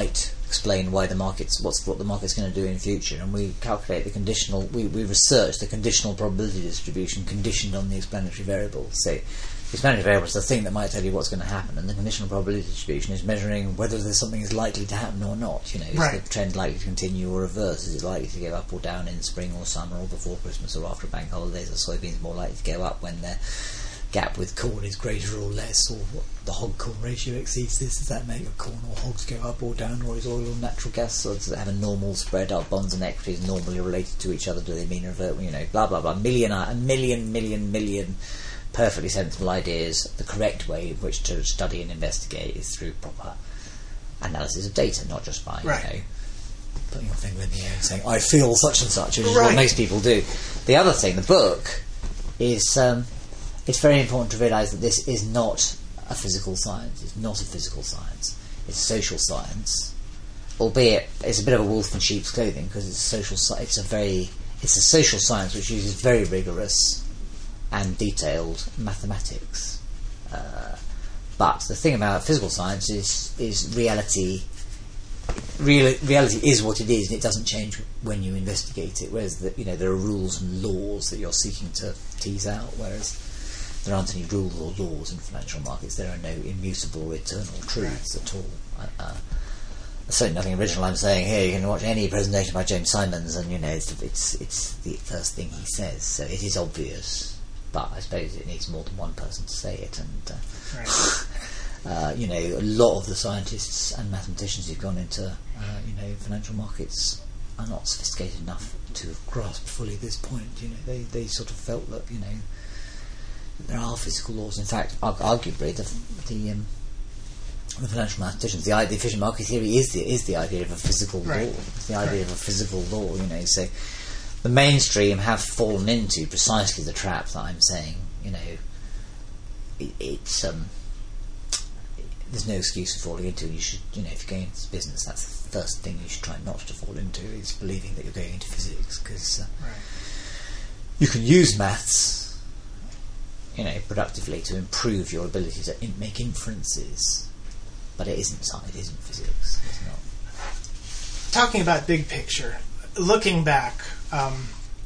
explain why the market's what's what the market's going to do in the future, and we calculate the conditional. We, we research the conditional probability distribution conditioned on the explanatory variable. So, the explanatory variable is the thing that might tell you what's going to happen, and the conditional probability distribution is measuring whether there's something is likely to happen or not. You know, is Right. the trend likely to continue or reverse? Is it likely to go up or down in spring or summer or before Christmas or after bank holidays? Are soybeans more likely to go up when they're gap with corn is greater or less, or what the hog-corn ratio exceeds this? Does that make a corn or hogs go up or down, or is oil or natural gas, or does it have a normal spread? Are bonds and equities normally related to each other? Do they mean revert? You know, blah blah blah. Million, a million, million, million perfectly sensible ideas. The correct way in which to study and investigate is through proper analysis of data, not just by Right. you know putting your finger in the air and saying I feel such and such, which is Right. what most people do. The other thing, the book, is. Um, It's very important to realise that this is not a physical science. It's not a physical science. It's social science, albeit it's a bit of a wolf in sheep's clothing because it's social. Sci- it's a very. It's a social science which uses very rigorous and detailed mathematics. Uh, but the thing about physical science is is reality. Real, reality is what it is, and it doesn't change when you investigate it. Whereas the, you know there are rules and laws that you're seeking to tease out. Whereas there aren't any rules or laws in financial markets. There are no immutable or eternal truths at all. Uh, uh, there's certainly nothing original I'm saying here. You can watch any presentation by James Simons, and you know it's it's it's the first thing he says. So it is obvious, but I suppose it needs more than one person to say it. And uh, Right. uh, you know, a lot of the scientists and mathematicians who've gone into uh, you know financial markets are not sophisticated enough to grasp fully this point. You know, they they sort of felt that you know. There are physical laws. In fact, arg- arguably, the the, um, the financial mathematicians, the, the efficient market theory is the is the idea of a physical Right. law. It's the idea Right. of a physical law. You know, so the mainstream have fallen into precisely the trap that I'm saying. You know, it, it's um, there's no excuse for falling into. You should, you know, if you're going into business, that's the first thing you should try not to fall into is believing that you're going into physics, because uh, Right. you can use maths. You know, productively to improve your ability to in- make inferences, but it isn't science, it isn't physics. It's not. Talking about big picture, looking back, um,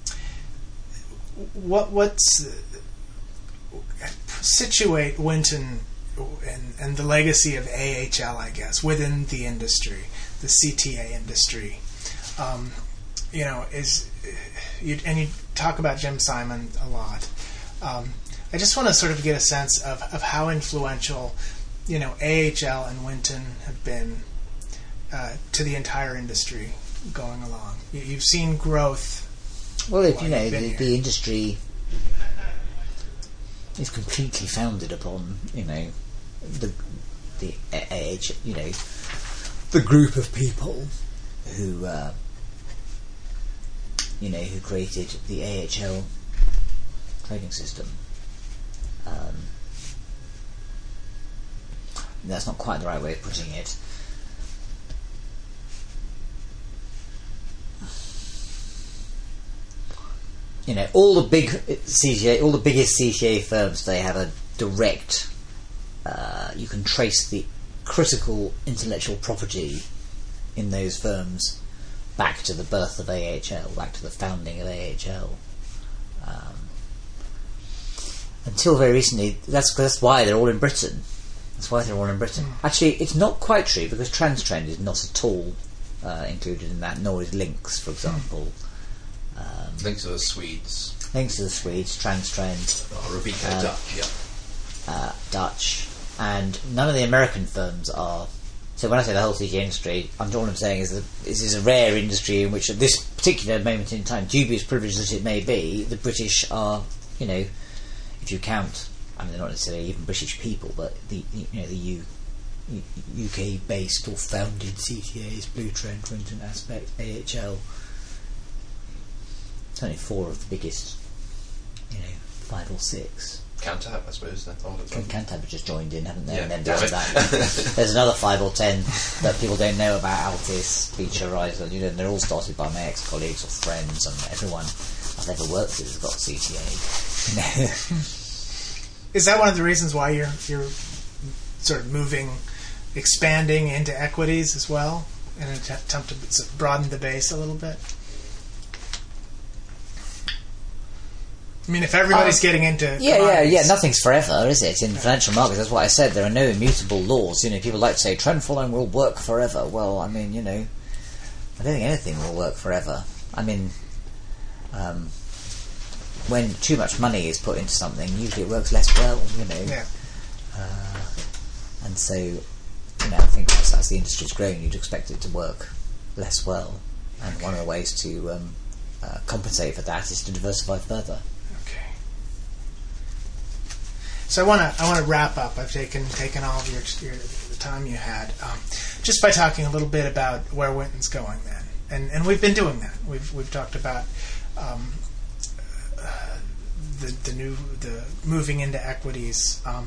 what what's uh, situate Winton and, and the legacy of A H L, I guess, within the industry, the C T A industry. Um, you know, is you, and you talk about Jim Simon a lot. Um, I just want to sort of get a sense of, of how influential, you know, A H L and Winton have been uh, to the entire industry going along. You, you've seen growth. Well, if while you know, you've been the, here. the industry is completely founded upon, you know, the the A H, you know, the group of people who, uh, you know, who created the A H L trading system. Um, that's not quite the right way of putting it. You know, all the big C T A, all the biggest C T A firms, they have a direct. Uh, you can trace the critical intellectual property in those firms back to the birth of A H L, back to the founding of A H L. Um, until very recently, that's that's why they're all in Britain. That's why they're all in Britain. Mm. Actually, it's not quite true because TransTrend is not at all uh, included in that, nor is Lynx, for example. Mm. Um, Lynx are the Swedes. Lynx are the Swedes, TransTrend. Oh, Robeco uh, Dutch, yeah. Uh, Dutch. And none of the American firms are. So when I say the whole C T A industry, I'm, all I'm saying is that this is a rare industry in which, at this particular moment in time, dubious privilege as it may be, the British are, you know, if you count, I mean, they're not necessarily even British people, but the you know the U, U, UK-based or founded C T As, Blue Trend, Winton, Aspect, A H L. It's only four of the biggest, you know, five or six. Cantab, I suppose. Then. Oh, Cantab have just joined in, haven't they? Yeah, and then damn beyond it. that, there's another five or ten that people don't know about. Altis, Beach Horizon. You know, they're all started by my ex-colleagues or friends, and everyone I've ever worked with has got C T A. You know? Is that one of the reasons why you're you're sort of moving, expanding into equities as well? in an attempt to s- broaden the base a little bit? I mean, if everybody's Um, getting into Yeah, yeah, commodities- yeah. Nothing's forever, is it? In financial markets, that's what I said. There are no immutable laws. You know, people like to say trend following will work forever. Well, I mean, you know, I don't think anything will work forever. I mean, um, when too much money is put into something, usually it works less well. You know, Yeah. uh, and so, you know, I think as, as the industry's grown, you'd expect it to work less well. And one of the ways to um, uh, compensate for that is to diversify further. Okay. So I want to I want to wrap up. I've taken taken all of your, your the time you had, um, just by talking a little bit about where Winton's going then, and and we've been doing that. We've we've talked about um, uh, the the new the moving into equities. Um,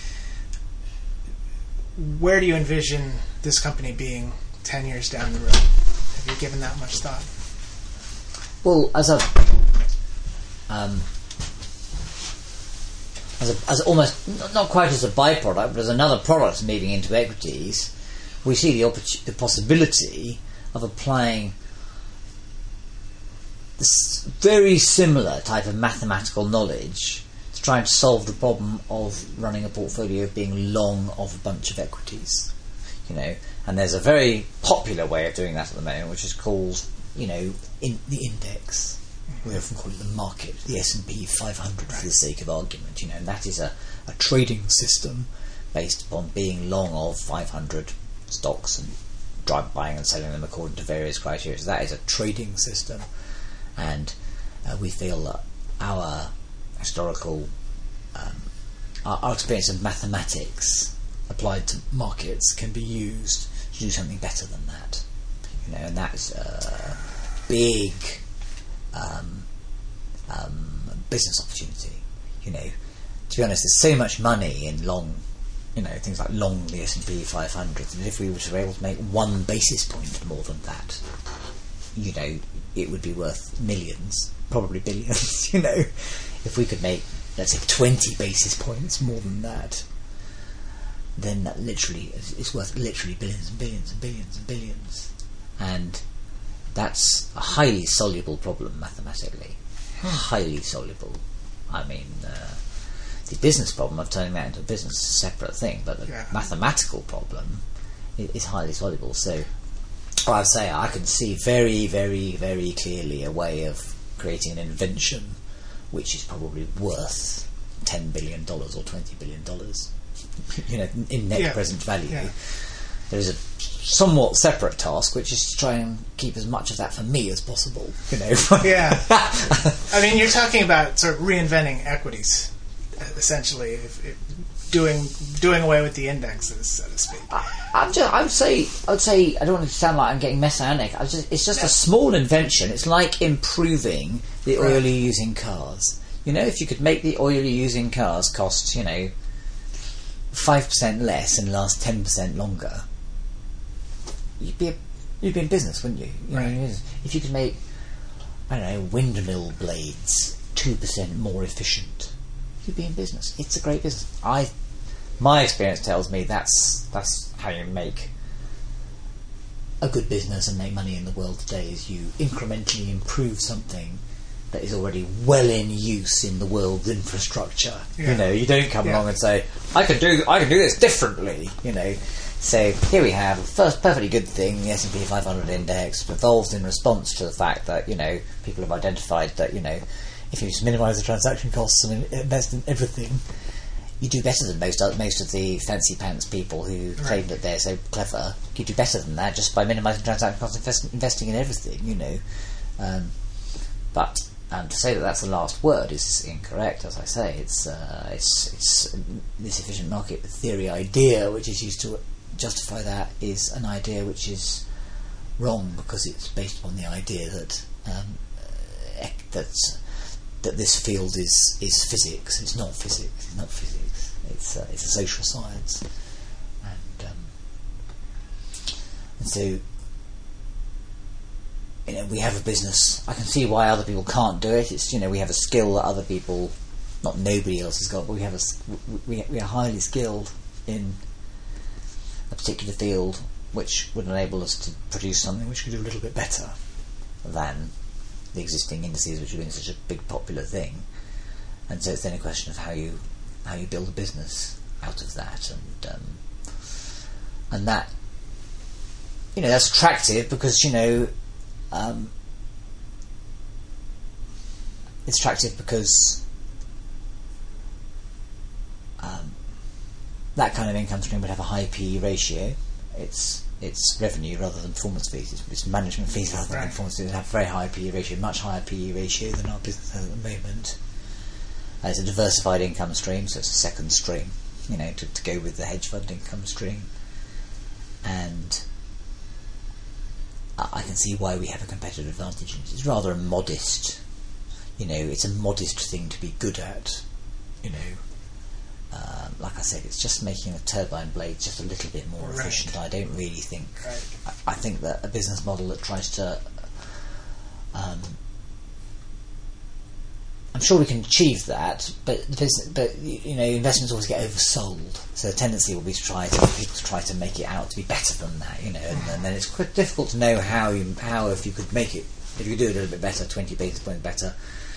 where do you envision this company being ten years down the road? Have you given that much thought? Well, as a um, as a, as almost not- not quite as a byproduct, but as another product moving into equities, we see the opportu- the possibility of applying this very similar type of mathematical knowledge to try and solve the problem of running a portfolio of being long of a bunch of equities. You know, and there's a very popular way of doing that at the moment, which is called, you know, in the index. We often call it the market, the S and P five hundred for the sake of argument, you know, and that is a, a trading system based upon being long of five hundred stocks and dry buying and selling them according to various criteria. So that is a trading system, and uh, we feel that our historical, um, our, our experience of mathematics applied to markets can be used to do something better than that, you know, and that's a big um, um, business opportunity. You know, to be honest, there's so much money in long, you know, things like long the S and P five hundred, and if we were to be able to make one basis point more than that, you know, it would be worth millions, probably billions. You know, if we could make, let's say, twenty basis points more than that, then that literally is, is worth literally billions and billions and billions and billions. And that's a highly soluble problem mathematically. Hmm. Highly soluble. I mean, uh, the business problem of turning that into a business is a separate thing, but the Yeah. mathematical problem is, is highly soluble. So, I'd say I can see very, very, very clearly a way of creating an invention which is probably worth ten billion dollars or twenty billion dollars. You know, in net Yeah. present value. Yeah. There is a somewhat separate task, which is to try and keep as much of that for me as possible. You know. Yeah. I mean, you're talking about sort of reinventing equities, essentially, if, if doing doing away with the indexes, so to speak. I, I'm just, I would say, I would say, I don't want to sound like I'm getting messianic. I just, it's just a small invention. It's like improving the Right. oil you use in cars. You know, if you could make the oil you use in cars cost, you know, five percent less and last ten percent longer, you'd be a, you'd be in business, wouldn't you? You know, Right. if you could make, I don't know, windmill blades two percent more efficient, you'd be in business. It's a great business. I, my experience tells me that's that's how you make a good business and make money in the world today. Is you incrementally improve something that is already well in use in the world's infrastructure. Yeah. You know, you don't come Yeah. along and say, I can do I can do this differently, you know. So here we have a first perfectly good thing, the S and P five hundred index evolved in response to the fact that, you know, people have identified that, you know, if you just minimise the transaction costs and invest in everything, you do better than most of, most of the fancy pants people who claim that they're so clever. You do better than that just by minimising transaction costs and invest, investing in everything, you know. Um, but um, to say that that's the last word is incorrect. As I say, it's uh, it's it's this efficient market theory idea, which is used to justify that, is an idea which is wrong because it's based upon the idea that um, uh, that that this field is is physics. It's not physics. It's not physics. It's uh, it's a social science, and um, and so. You know, we have a business. I can see why other people can't do it. It's, you know, we have a skill that other people, not nobody else has got, but we have a we we are highly skilled in a particular field, which would enable us to produce something which could do a little bit better than the existing indices, which are doing such a big popular thing. And so it's then a question of how you how you build a business out of that, and um, and that, you know, that's attractive because, you know, um, it's attractive because um, that kind of income stream would have a high P E ratio. It's it's revenue rather than performance fees. It's, it's management fees rather than Right. performance fees. It have a very high P E ratio, much higher P E ratio than our business has at the moment. Uh, it's a diversified income stream, so it's a second stream, you know, to, to go with the hedge fund income stream. And I, I can see why we have a competitive advantage. It's rather a modest, you know, it's a modest thing to be good at, you know. Um, like I said, it's just making a turbine blade just a little bit more Right. efficient. I don't really think. Right. I, I think that a business model that tries to, um, I'm sure we can achieve that, but the business, but you know, investments always get oversold. So the tendency will be to try to people to try to make it out to be better than that, you know, and, and then it's quite difficult to know how you how if you could make it, if you could do it a little bit better, twenty basis points better,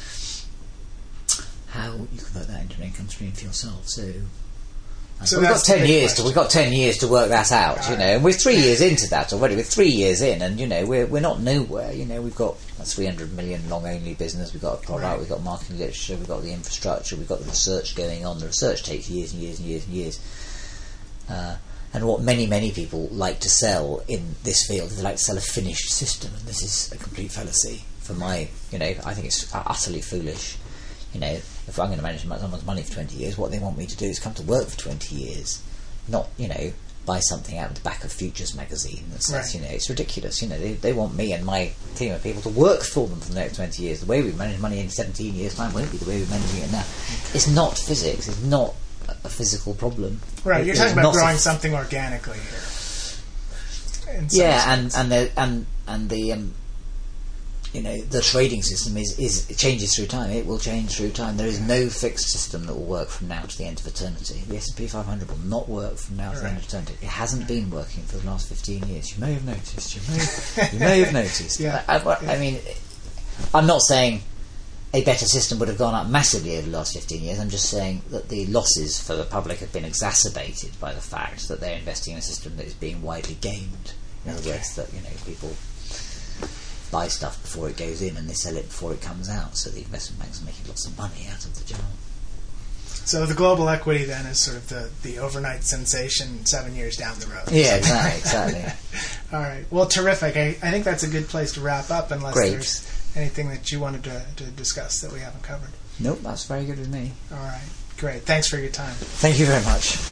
how you convert that into an income stream for yourself. So, uh, So we've got that's the ten big years to question. we've got ten years to work that out, you know, and we're three years into that already. We're three years in, and you know, we're we're not nowhere. You know, we've got a three hundred million long only business. We've got a product. Right. We've got marketing literature. We've got the infrastructure. We've got the research going on. The research takes years and years and years and years. Uh, and what many many people like to sell in this field is they like to sell a finished system, and this is a complete fallacy. For my, you know, I think it's utterly foolish. You know, if I'm going to manage someone's money for twenty years, what they want me to do is come to work for twenty years, not, you know, buy something out of the back of Futures magazine that says, Right. you know, it's ridiculous. You know, they, they want me and my team of people to work for them for the next twenty years. The way we manage money in seventeen years' time won't be the way we're managing it now. It's not physics. It's not a physical problem. Right, It you're is talking about not a growing f- something organically here. In some Yeah, and respects. and the and and the um, you know, the trading system is, is it changes through time. It will change through time. There is no fixed system that will work from now to the end of eternity. The S and P five hundred will not work from now to the end of eternity. It hasn't been working for the last fifteen years. You may have noticed. You may you may have noticed. Yeah. I, I, I mean, I'm not saying a better system would have gone up massively over the last fifteen years. I'm just saying that the losses for the public have been exacerbated by the fact that they're investing in a system that is being widely gamed. In other Okay. words, that, you know, people buy stuff before it goes in and they sell it before it comes out, so the investment banks are making lots of money out of the job. So the global equity then is sort of the, the overnight sensation seven years down the road. Yeah, exactly, exactly. All right. Well, terrific. I, I think that's a good place to wrap up, unless Great. there's anything that you wanted to, to discuss that we haven't covered. Nope, that's very good with me. All right. Great. Thanks for your time. Thank you very much.